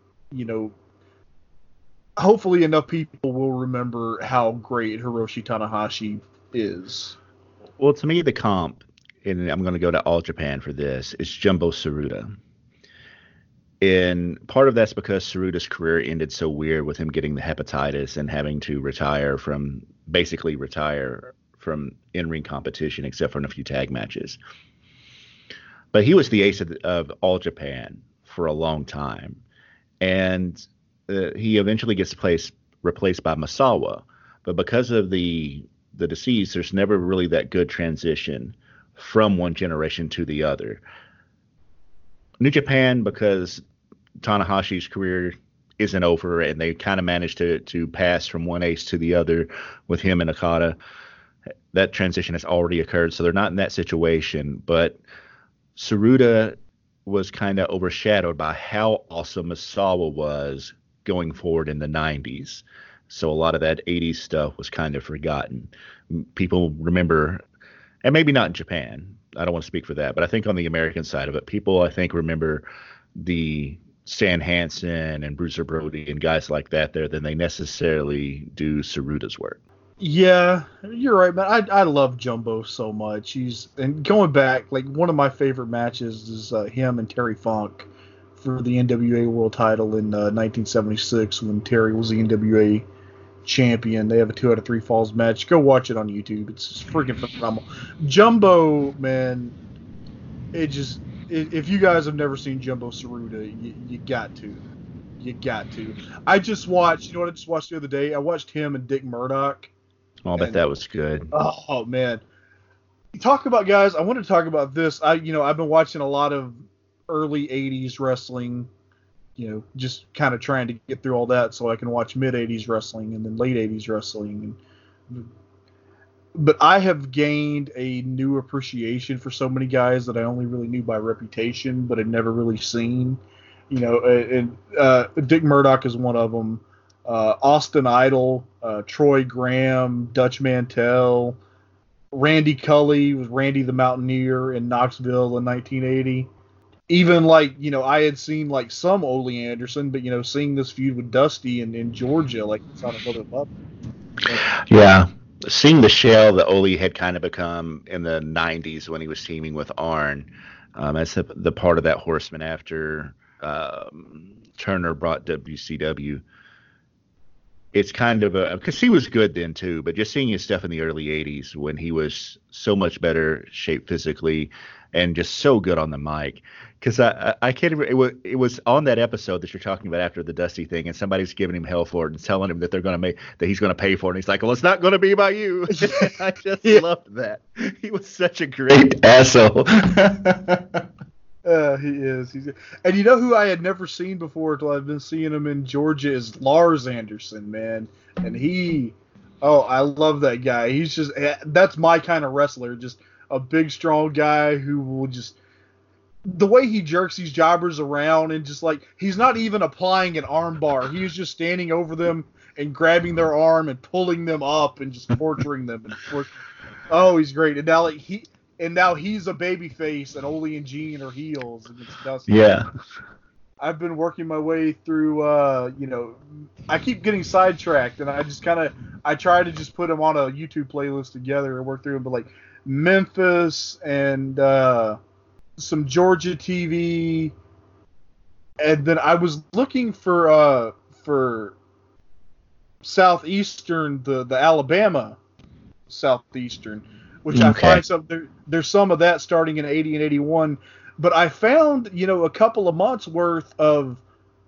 hopefully enough people will remember how great Hiroshi Tanahashi is. Well, to me, the comp, and I'm going to go to All Japan for this, is Jumbo Tsuruta. And part of that's because Tsuruta's career ended so weird with him getting the hepatitis and having to retire from in-ring competition, except for in a few tag matches. But he was the ace of All Japan for a long time. And he eventually gets replaced by Masawa. But because of the deceased, there's never really that good transition from one generation to the other. New Japan, because Tanahashi's career isn't over and they kind of managed to pass from one ace to the other with him and Okada, that transition has already occurred, so they're not in that situation. But Tsuruta was kind of overshadowed by how awesome Masawa was going forward in the 90s. So a lot of that 80s stuff was kind of forgotten. People remember, and maybe not in Japan, I don't want to speak for that, but I think on the American side of it, people, I think, remember the Stan Hansen and Bruiser Brody and guys like that there than they necessarily do Tsuruta's work. Yeah, you're right, man. I love Jumbo so much. And going back, like one of my favorite matches is him and Terry Funk for the NWA World Title in 1976 when Terry was the NWA champion. They have a 2 out of 3 falls match. Go watch it on YouTube. It's just freaking phenomenal. Jumbo, man, if you guys have never seen Jumbo Tsuruta, you got to. You got to. I just watched, what I just watched the other day? I watched him and Dick Murdoch. Oh, I bet that was good. Oh, man. Talk about, guys, I want to talk about this. I've been watching a lot of early 80s wrestling, just kind of trying to get through all that so I can watch mid 80s wrestling and then late 80s wrestling. But I have gained a new appreciation for so many guys that I only really knew by reputation, but had never really seen. And Dick Murdoch is one of them. Austin Idol, Troy Graham, Dutch Mantell, Randy Cully was Randy the Mountaineer in Knoxville in 1980. Even I had seen some Ole Anderson, but seeing this feud with Dusty in Georgia, it's on another level. Yeah. Seeing the shell that Ole had kind of become in the 90s when he was teaming with Arn, as the part of that Horseman after Turner brought WCW. It's kind of because he was good then too, but just seeing his stuff in the early 80s when he was so much better shape physically and just so good on the mic. Because I can't remember, it was on that episode that you're talking about after the Dusty thing, and somebody's giving him hell for it and telling him that that he's going to pay for it. And he's like, well, it's not going to be by you. I just loved that. He was such a great asshole. He is. And who I had never seen before until I've been seeing him in Georgia is Lars Anderson, man. And I love that guy. That's my kind of wrestler. Just a big, strong guy who will just, the way he jerks these jobbers around and just he's not even applying an arm bar. He's just standing over them and grabbing their arm and pulling them up and just torturing them. Oh, he's great. And now he's a baby face, and Ole and Gene are heels against Dusty. Yeah. I've been working my way through, I keep getting sidetracked, and I try to just put them on a YouTube playlist together and work through them. But Memphis and some Georgia TV, and then I was looking for Southeastern, the Alabama Southeastern, which I find there's some of that starting in 80 and 81. But I found, a couple of months worth of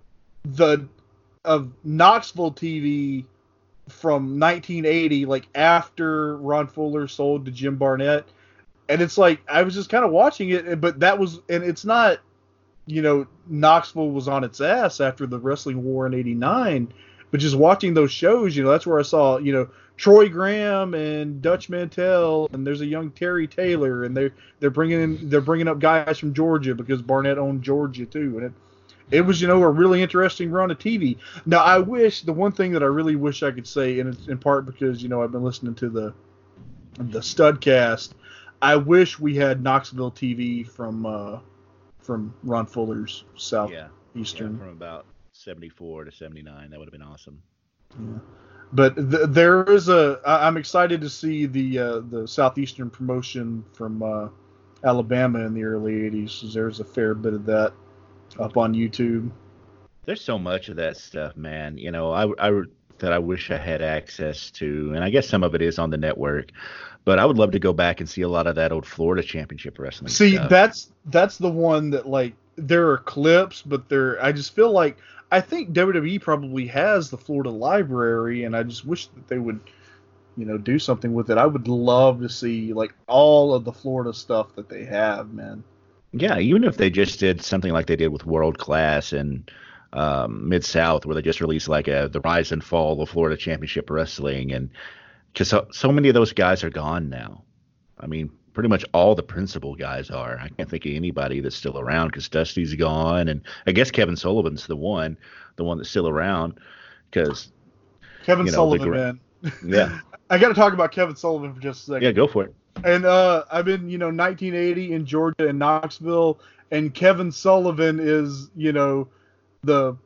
Knoxville TV from 1980, like after Ron Fuller sold to Jim Barnett. And it's like, I was just kind of watching it, but it's not, Knoxville was on its ass after the wrestling war in 89, but just watching those shows, that's where I saw, Troy Graham and Dutch Mantell, and there's a young Terry Taylor, and they're bringing up guys from Georgia because Barnett owned Georgia too, and it was a really interesting run of TV. Now the one thing that I really wish I could say, and it's in part because I've been listening to the Studcast, I wish we had Knoxville TV from Ron Fuller's Southeastern. From about 74 to 79, that would have been awesome. Yeah. But there is I'm excited to see the Southeastern promotion from Alabama in the early 80s. There's a fair bit of that up on YouTube. There's so much of that stuff, man. I wish I had access to, and I guess some of it is on the network. But I would love to go back and see a lot of that old Florida Championship Wrestling stuff. That's the one that, like, there are clips, but I just feel like, I think WWE probably has the Florida library, and I just wish that they would, do something with it. I would love to see, like, all of the Florida stuff that they have, man. Yeah, even if they just did something like they did with World Class and Mid-South, where they just released, like, the rise and fall of Florida Championship Wrestling, and because so many of those guys are gone now. I mean, pretty much all the principal guys are. I can't think of anybody that's still around because Dusty's gone, and I guess Kevin Sullivan's the one that's still around. Because Kevin Sullivan, man. Yeah. I got to talk about Kevin Sullivan for just a second. Yeah, go for it. And I've been, 1980 in Georgia and Knoxville, and Kevin Sullivan is, the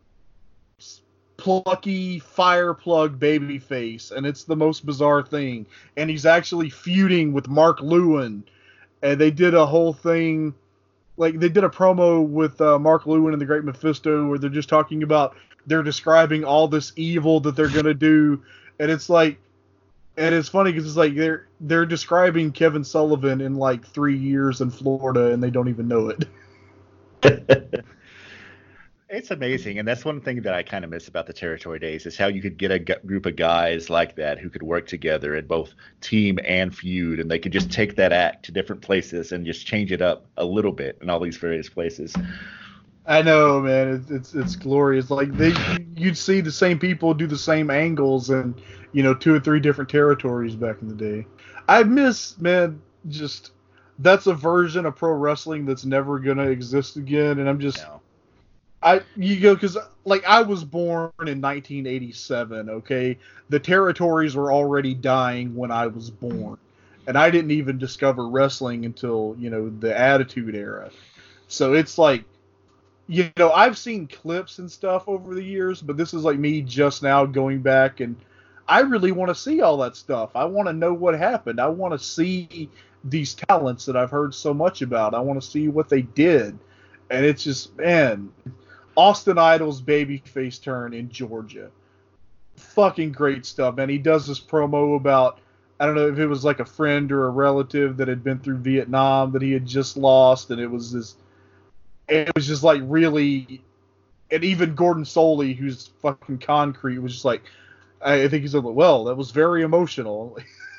plucky fireplug baby face, and it's the most bizarre thing. And he's actually feuding with Mark Lewin, and they did a whole thing, like they did a promo with Mark Lewin and the Great Mephisto, where they're just talking about, they're describing all this evil that they're gonna do, and it's like, and it's funny because it's like they're describing Kevin Sullivan in like 3 years in Florida, and they don't even know it. It's amazing, and that's one thing that I kind of miss about the territory days is how you could get a group of guys like that who could work together in both team and feud, and they could just take that act to different places and just change it up a little bit in all these various places. I know, man. It's glorious. Like you'd see the same people do the same angles in 2 or 3 different territories back in the day. I miss, man, just that's a version of pro wrestling that's never gonna exist again, and I'm just. No. Because like I was born in 1987, okay? The territories were already dying when I was born. And I didn't even discover wrestling until, the Attitude Era. So it's like, I've seen clips and stuff over the years, but this is like me just now going back, and I really want to see all that stuff. I want to know what happened. I want to see these talents that I've heard so much about. I want to see what they did. And it's just, man, Austin Idol's babyface turn in Georgia. Fucking great stuff, man. He does this promo about, I don't know if it was like a friend or a relative that had been through Vietnam that he had just lost, and it was just like really, and even Gordon Soley, who's fucking concrete, was just like, I think he's like, well, that was very emotional.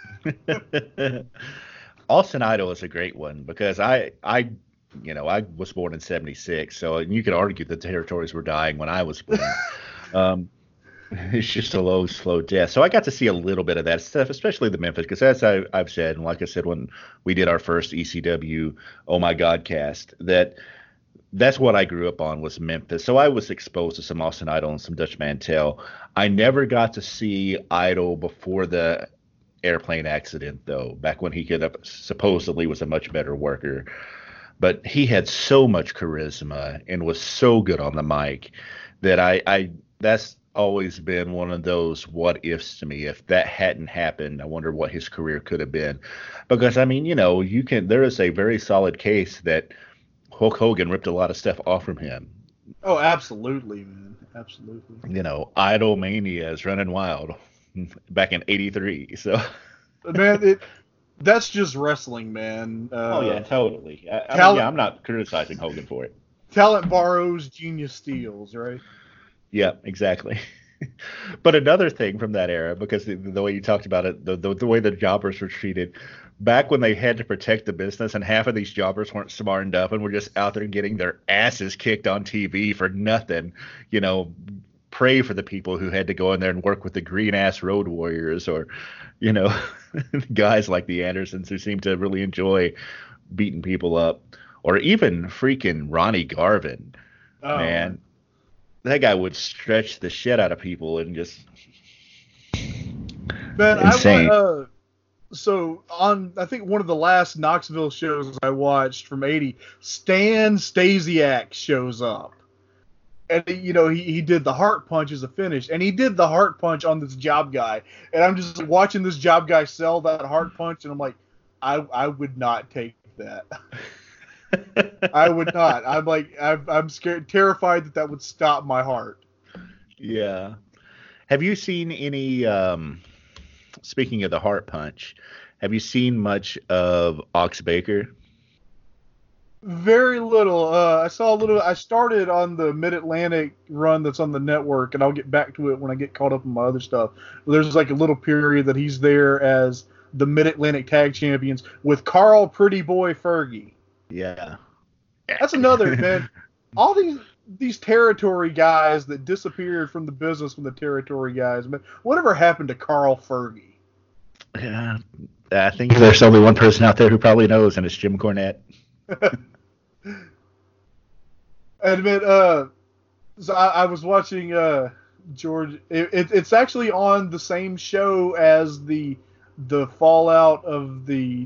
Austin Idol is a great one because I was born in 76, so you could argue the territories were dying when I was born. It's just a low, slow death. So I got to see a little bit of that stuff, especially the Memphis, because as I've said, and like I said when we did our first ECW Oh My God cast, that's what I grew up on was Memphis. So I was exposed to some Austin Idol and some Dutch Mantell. I never got to see Idol before the airplane accident, though, back when he supposedly was a much better worker. But he had so much charisma and was so good on the mic that that's always been one of those what ifs to me. If that hadn't happened, I wonder what his career could have been. Because I mean, there is a very solid case that Hulk Hogan ripped a lot of stuff off from him. Oh, absolutely, man. Absolutely. Idol Mania is running wild back in '83. So Man, that's just wrestling, man. Oh yeah, totally. I mean, yeah, Talent I'm not criticizing Hogan for it. talent borrows, genius steals, right? Yeah, exactly. But another thing from that era, because the way you talked about it, the way the jobbers were treated, back when they had to protect the business, and half of these jobbers weren't smartened up and were just out there getting their asses kicked on TV for nothing, you know, pray for the people who had to go in there and work with the green ass road warriors, or, you know, guys like the Andersons who seem to really enjoy beating people up, or even freaking Ronnie Garvin, Oh, man. That guy would stretch the shit out of people and just man, insane. so on I think one of the last Knoxville shows I watched from '80, Stan Stasiak shows up. And he did the heart punch as a finish, and he did the heart punch on this job guy, and I'm just watching this job guy sell that heart punch, and I'm like, I would not take that. I would not. I'm like, I'm scared, terrified that would stop my heart. Yeah. Have you seen any speaking of the heart punch, have you seen much of Ox Baker? Very little. I saw a little. I started on the Mid Atlantic run that's on the network, and I'll get back to it when I get caught up in my other stuff. There's like a little period that he's there as the Mid Atlantic Tag Champions with Carl Pretty Boy Fergie. Yeah. That's another, man. All these territory guys that disappeared from the business from the territory guys, man. Whatever happened to Carl Fergie? Yeah. I think there's only one person out there who probably knows, and it's Jim Cornette. And man, so I was watching George. It's actually on the same show as the fallout of the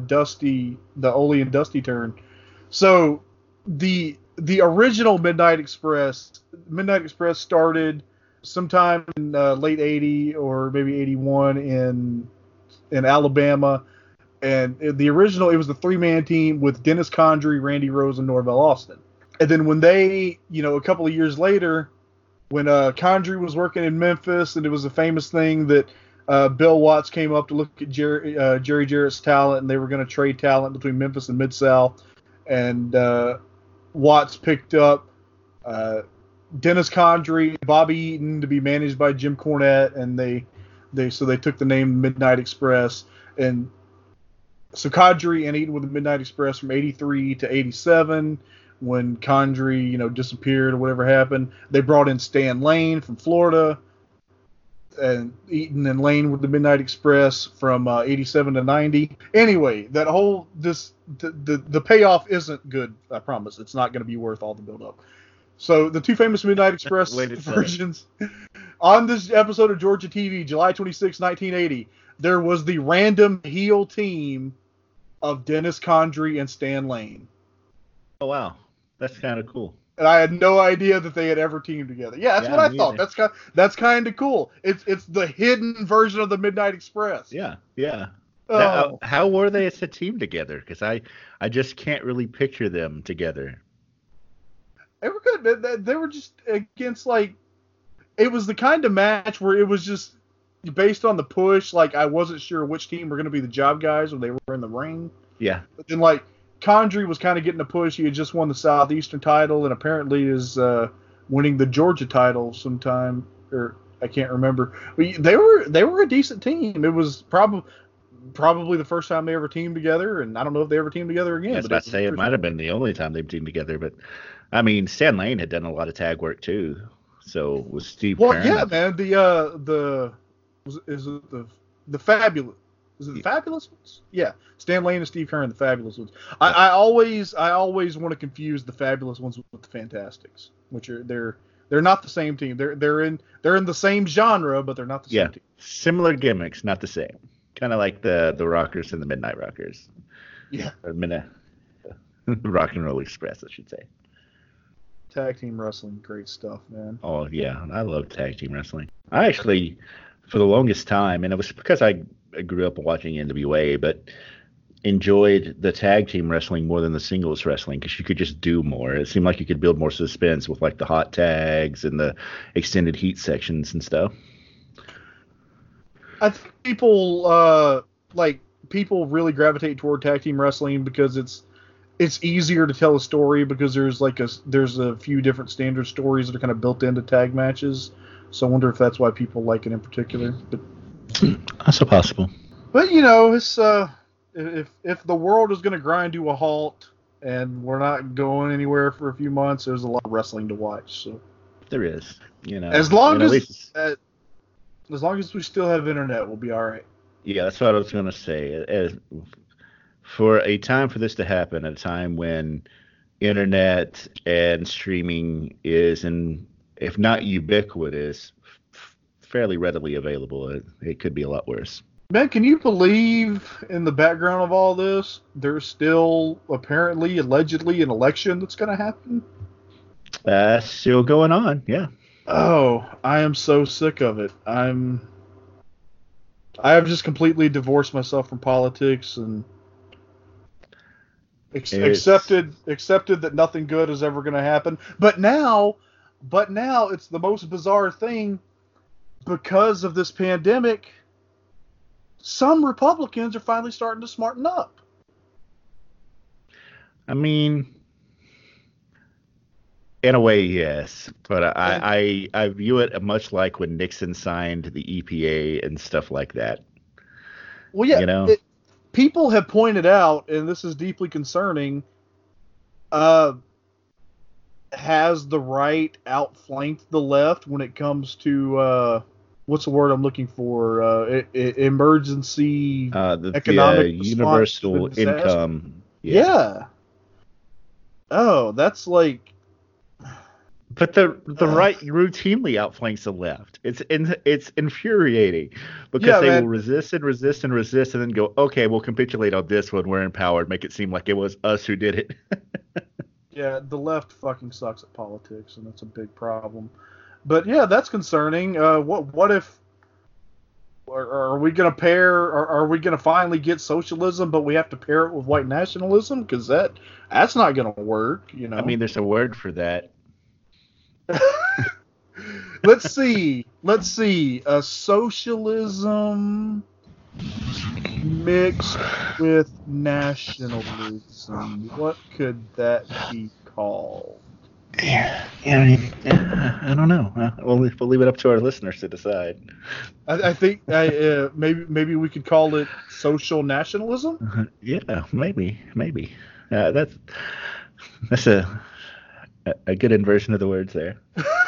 Ole and Dusty turn. So the original Midnight Express started sometime in late '80 or maybe '81 in Alabama, and the original, it was the 3-man team with Dennis Condrey, Randy Rose, and Norvell Austin. And then when they, a couple of years later, when Condrey was working in Memphis, and it was a famous thing that Bill Watts came up to look at Jerry Jarrett's talent, and they were going to trade talent between Memphis and Mid-South. And Watts picked up Dennis Condrey, Bobby Eaton to be managed by Jim Cornette, and they took the name Midnight Express. And so Condrey and Eaton with the Midnight Express from '83 to '87. When Condrey, disappeared or whatever happened, they brought in Stan Lane from Florida, and Eaton and Lane with the Midnight Express from '87 to '90. Anyway, that whole the payoff isn't good. I promise, it's not going to be worth all the build up. So the two famous Midnight Express versions on this episode of Georgia TV, July 26, 1980, there was the random heel team of Dennis Condrey and Stan Lane. Oh wow, that's kind of cool. And I had no idea that they had ever teamed together. Yeah, that's what I thought. That's kind of cool. It's the hidden version of the Midnight Express. Yeah, yeah. Oh. How were they as a team together? Because I just can't really picture them together. They were good. They were just against, like, it was the kind of match where it was just based on the push. Like, I wasn't sure which team were going to be the job guys when they were in the ring. Yeah. But then, like, Condrey was kind of getting a push. He had just won the Southeastern title, and apparently is winning the Georgia title sometime, or I can't remember. But they were a decent team. It was probably the first time they ever teamed together, and I don't know if they ever teamed together again. I was about to say it might have been the only time they've teamed together, but I mean, Stan Lane had done a lot of tag work too. So was Steve Keirn. Well, yeah, man. Is it the Fabulous? Is it the Fabulous ones? Yeah, Stan Lane and Steve Keirn, the Fabulous ones. I always want to confuse the Fabulous ones with the Fantastics, which are they're not the same team. They're in the same genre, but they're not the same team. Similar gimmicks, not the same. Kind of like the Rockers and the Midnight Rockers. Yeah. Or Rock and Roll Express, I should say. Tag team wrestling, great stuff, man. Oh yeah, I love tag team wrestling. I actually, for the longest time, and it was because I grew up watching NWA, but enjoyed the tag team wrestling more than the singles wrestling because you could just do more. It seemed like you could build more suspense with like the hot tags and the extended heat sections and stuff. I think people like people really gravitate toward tag team wrestling because it's easier to tell a story because there's a few different standard stories that are kind of built into tag matches. So I wonder if that's why people like it in particular. But that's possible. But you know, it's if the world is going to grind to a halt and we're not going anywhere for a few months, there's a lot of wrestling to watch. So there is, you know, as long as we still have internet, we'll be all right. Yeah, that's what I was going to say. For a time for this to happen, at a time when internet and streaming is, if not ubiquitous, fairly readily available, it could be a lot worse. Man, can you believe in the background of all this, there's still apparently, allegedly, an election that's going to happen? Still going on, yeah. Oh, I am so sick of it. I have just completely divorced myself from politics and accepted that nothing good is ever going to happen. But now it's the most bizarre thing because of this pandemic. Some Republicans are finally starting to smarten up. I mean, in a way, yes, but I view it much like when Nixon signed the EPA and stuff like that. Well, yeah, you know? People have pointed out, and this is deeply concerning, has the right outflanked the left when it comes to, what's the word I'm looking for? Emergency economic universal income. Yeah. Oh, that's like... But the right routinely outflanks the left. It's infuriating because they will resist and then go, okay, we'll capitulate on this when we're empowered, make it seem like it was us who did it. Yeah, the left fucking sucks at politics, and that's a big problem. But yeah, that's concerning. What if? Are we gonna are we gonna finally get socialism, but we have to pair it with white nationalism? Because that's not gonna work. You know. I mean, there's a word for that. Let's see. Socialism mixed with nationalism. What could that be called? Yeah, I don't know. We'll leave it up to our listeners to decide. I think maybe we could call it social nationalism. Yeah, maybe. That's a good inversion of the words there.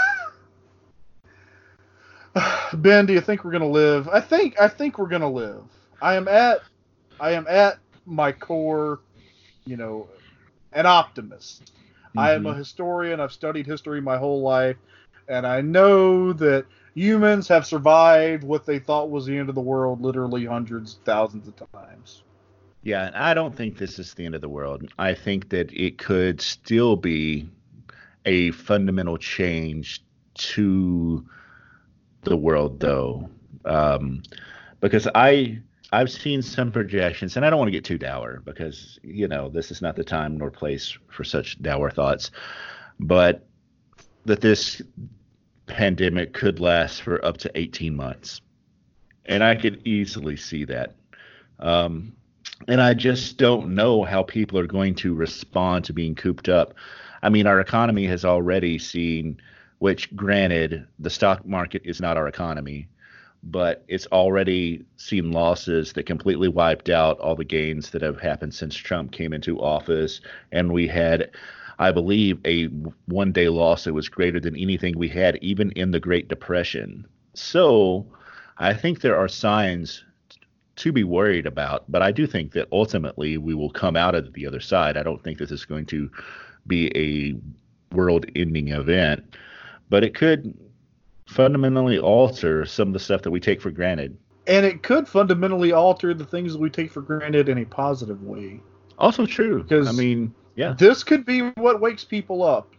Ben, do you think we're gonna live? I think we're gonna live. I am at my core, an optimist. Mm-hmm. I am a historian. I've studied history my whole life, and I know that humans have survived what they thought was the end of the world literally hundreds, thousands of times. Yeah, and I don't think this is the end of the world. I think that it could still be a fundamental change to the world, though, because I've seen some projections, and I don't want to get too dour because this is not the time nor place for such dour thoughts, but that this pandemic could last for up to 18 months, and I could easily see that. And I just don't know how people are going to respond to being cooped up. I mean, our economy has already seen, which granted, the stock market is not our economy, but it's already seen losses that completely wiped out all the gains that have happened since Trump came into office. And we had, I believe, a one-day loss that was greater than anything we had even in the Great Depression. So I think there are signs to be worried about, but I do think that ultimately we will come out of the other side. I don't think this is going to be a world-ending event, but it could fundamentally alter some of the stuff that we take for granted. And it could fundamentally alter the things that we take for granted in a positive way. Also true. Because, I mean, yeah. This could be what wakes people up,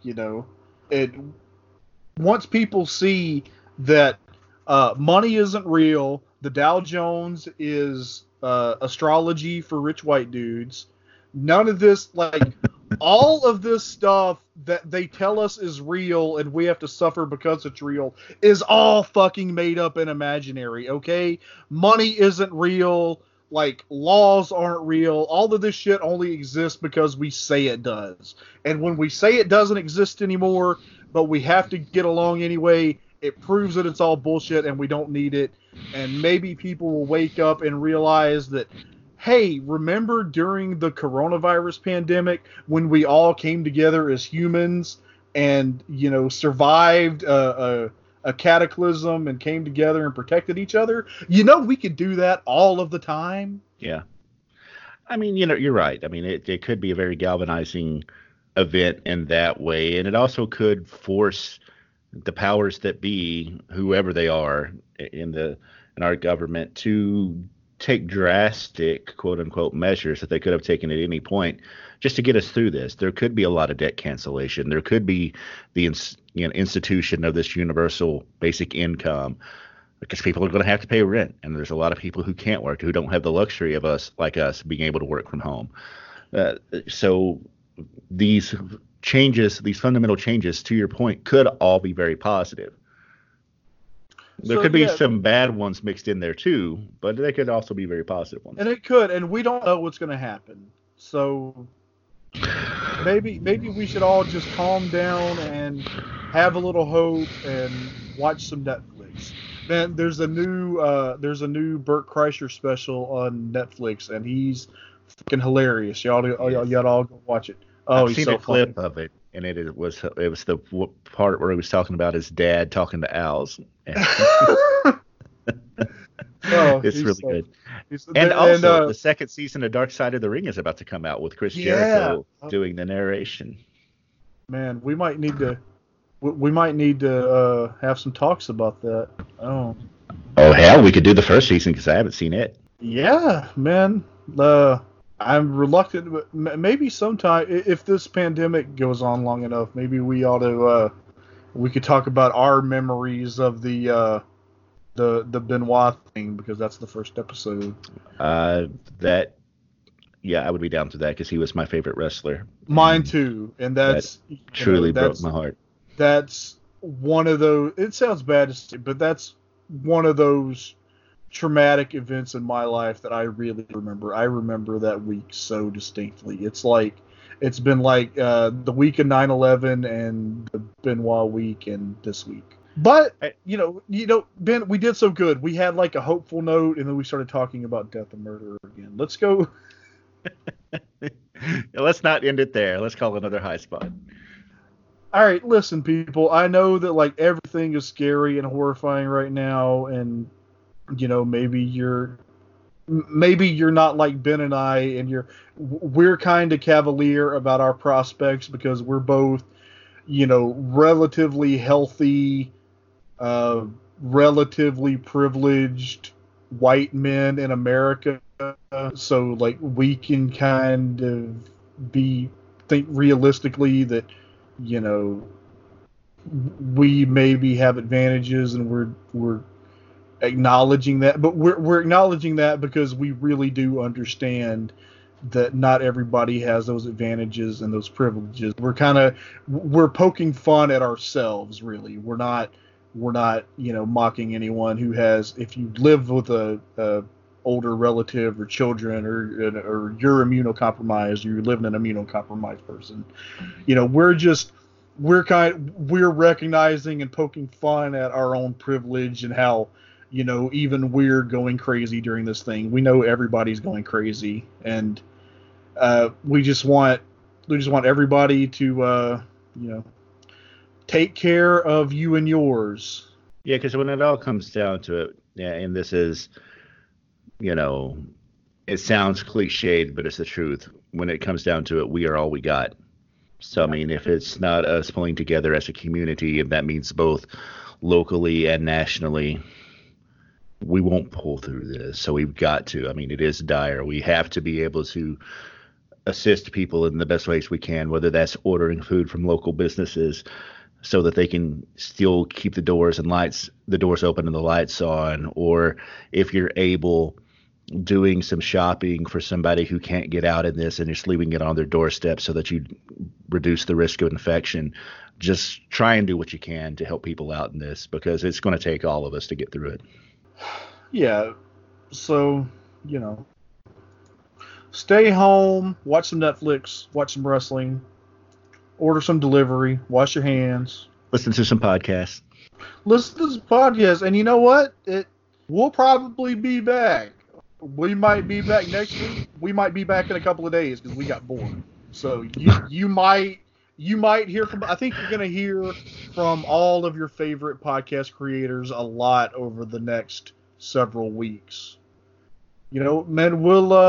Once people see that money isn't real, the Dow Jones is astrology for rich white dudes, none of this, all of this stuff that they tell us is real and we have to suffer because it's real is all fucking made up and imaginary, okay? Money isn't real. like laws aren't real. All of this shit only exists because we say it does. And when we say it doesn't exist anymore, but we have to get along anyway, it proves that it's all bullshit and we don't need it. And maybe people will wake up and realize that, hey, remember during the coronavirus pandemic when we all came together as humans and, you know, survived a cataclysm and came together and protected each other? You know, we could do that all of the time. Yeah. I mean, you know, you're right. I mean, it could be a very galvanizing event in that way. And it also could force the powers that be, whoever they are in our government, to take drastic, quote unquote, measures that they could have taken at any point just to get us through this. There could be a lot of debt cancellation. There could be the institution of this universal basic income, because people are going to have to pay rent, and there's a lot of people who can't work, who don't have the luxury of us being able to work from home. So these changes, these fundamental changes, to your point, could all be very positive. There could be some bad ones mixed in there too, but they could also be very positive ones. And it could, and we don't know what's going to happen. So maybe we should all just calm down and have a little hope and watch some Netflix. Man, there's a new Bert Kreischer special on Netflix, and he's fucking hilarious. Y'all all go watch it. Oh, I've seen a clip of it, and it was the part where he was talking about his dad talking to owls. It's really good. And also, the second season of Dark Side of the Ring is about to come out with Chris Jericho doing the narration. Man, we might need to have some talks about that. Oh hell, we could do the first season because I haven't seen it. Yeah, man. I'm reluctant, but maybe sometime, if this pandemic goes on long enough, maybe we ought to we could talk about our memories of the Benoit thing, because that's the first episode. I would be down to that because he was my favorite wrestler. Mine too, and that truly broke my heart. That's one of those. It sounds bad to say, but that's one of those traumatic events in my life that I really remember. I remember that week so distinctly. It's been like the week of 9/11 and the Benoit week and this week. But you know, Ben, we did so good. We had like a hopeful note, and then we started talking about death and murder again. Let's go. Let's not end it there. Let's call another high spot. All right, listen, people. I know that like everything is scary and horrifying right now, and you know, maybe you're not like Ben and I, and we're kind of cavalier about our prospects because we're both, you know, relatively healthy, relatively privileged white men in America. So like we can kind of think realistically that, you know, we maybe have advantages, and we're acknowledging that, but we're acknowledging that because we really do understand that not everybody has those advantages and those privileges. We're poking fun at ourselves, really. We're not, you know, mocking anyone who has, if you live with a older relative or children or you're immunocompromised, or you live in an immunocompromised person. You know, we're recognizing and poking fun at our own privilege and how, you know, even we're going crazy during this thing. We know everybody's going crazy, and we just want everybody to, you know, take care of you and yours. Yeah, because when it all comes down to it, and this is, you know, it sounds cliched, but it's the truth. When it comes down to it, we are all we got. So, I mean, if it's not us pulling together as a community, and that means both locally and nationally, we won't pull through this. So we've got to. I mean, it is dire. We have to be able to assist people in the best ways we can, whether that's ordering food from local businesses so that they can still keep the doors open and the lights on, or if you're able, doing some shopping for somebody who can't get out in this and just leaving it on their doorstep so that you reduce the risk of infection. Just try and do what you can to help people out in this, because it's going to take all of us to get through it. Yeah. So, you know, stay home, watch some Netflix, watch some wrestling, order some delivery, wash your hands, Listen to some podcasts. listen to this podcast, and you know what? We'll probably be back. We might be back next week. We might be back in a couple of days because we got bored. So you might hear from. I think you're gonna hear from all of your favorite podcast creators a lot over the next several weeks. You know, man,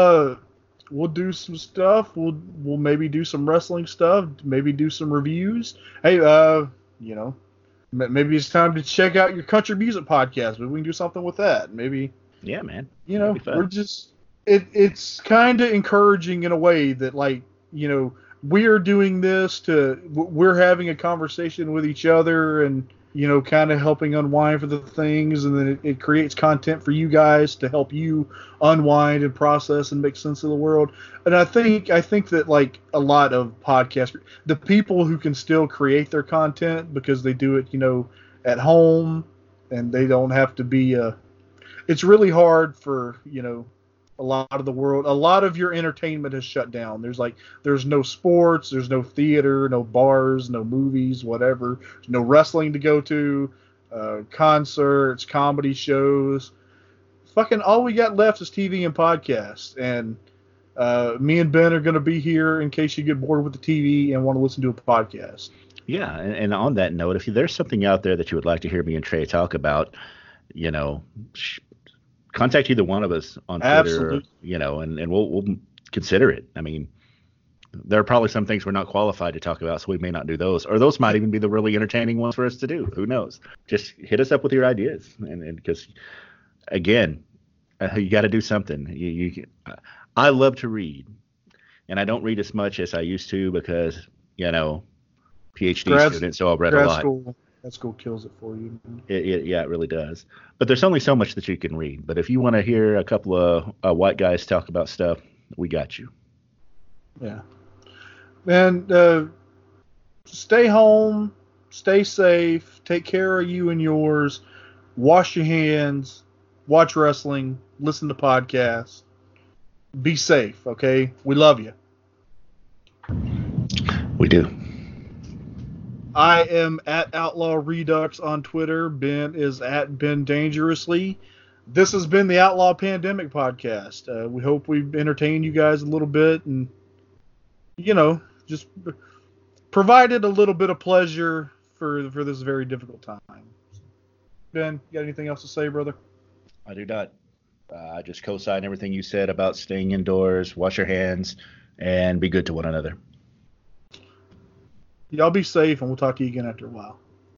we'll do some stuff. We'll maybe do some wrestling stuff. Maybe do some reviews. Hey, you know, maybe it's time to check out your country music podcast. Maybe we can do something with that. Maybe. Yeah, man. You know, we're just it's kind of encouraging in a way that, like, you know, we're doing this we're having a conversation with each other and, you know, kind of helping unwind for the things, and then it creates content for you guys to help you unwind and process and make sense of the world. And I think that, like, a lot of podcasts, the people who can still create their content because they do it, you know, at home and they don't have to be it's really hard for, you know, a lot of the world. A lot of your entertainment has shut down. There's no sports, there's no theater, no bars, no movies, whatever. There's no wrestling to go to, concerts, comedy shows. Fucking all we got left is TV and podcasts. And me and Ben are going to be here in case you get bored with the TV and want to listen to a podcast. Yeah, and on that note, if there's something out there that you would like to hear me and Trey talk about, you know, contact either one of us on Twitter. Absolutely. You know, and we'll consider it. I mean, there are probably some things we're not qualified to talk about, so we may not do those, or those might even be the really entertaining ones for us to do. Who knows? Just hit us up with your ideas, and because again, you got to do something. I love to read, and I don't read as much as I used to because, you know, PhD student, so I'll read a lot. Grad school kills it for you. Yeah, it really does. But there's only so much that you can read. But if you want to hear a couple of white guys talk about stuff, we got you. Yeah. And stay home, stay safe, take care of you and yours, wash your hands, watch wrestling, listen to podcasts. Be safe, okay? We love you. We do. I am at Outlaw Redux on Twitter. Ben is at Ben Dangerously. This has been the Outlaw Pandemic Podcast. We hope we've entertained you guys a little bit and, you know, just provided a little bit of pleasure for this very difficult time. Ben, you got anything else to say, brother? I do not. I just co-sign everything you said about staying indoors, wash your hands, and be good to one another. Y'all be safe, and we'll talk to you again after a while.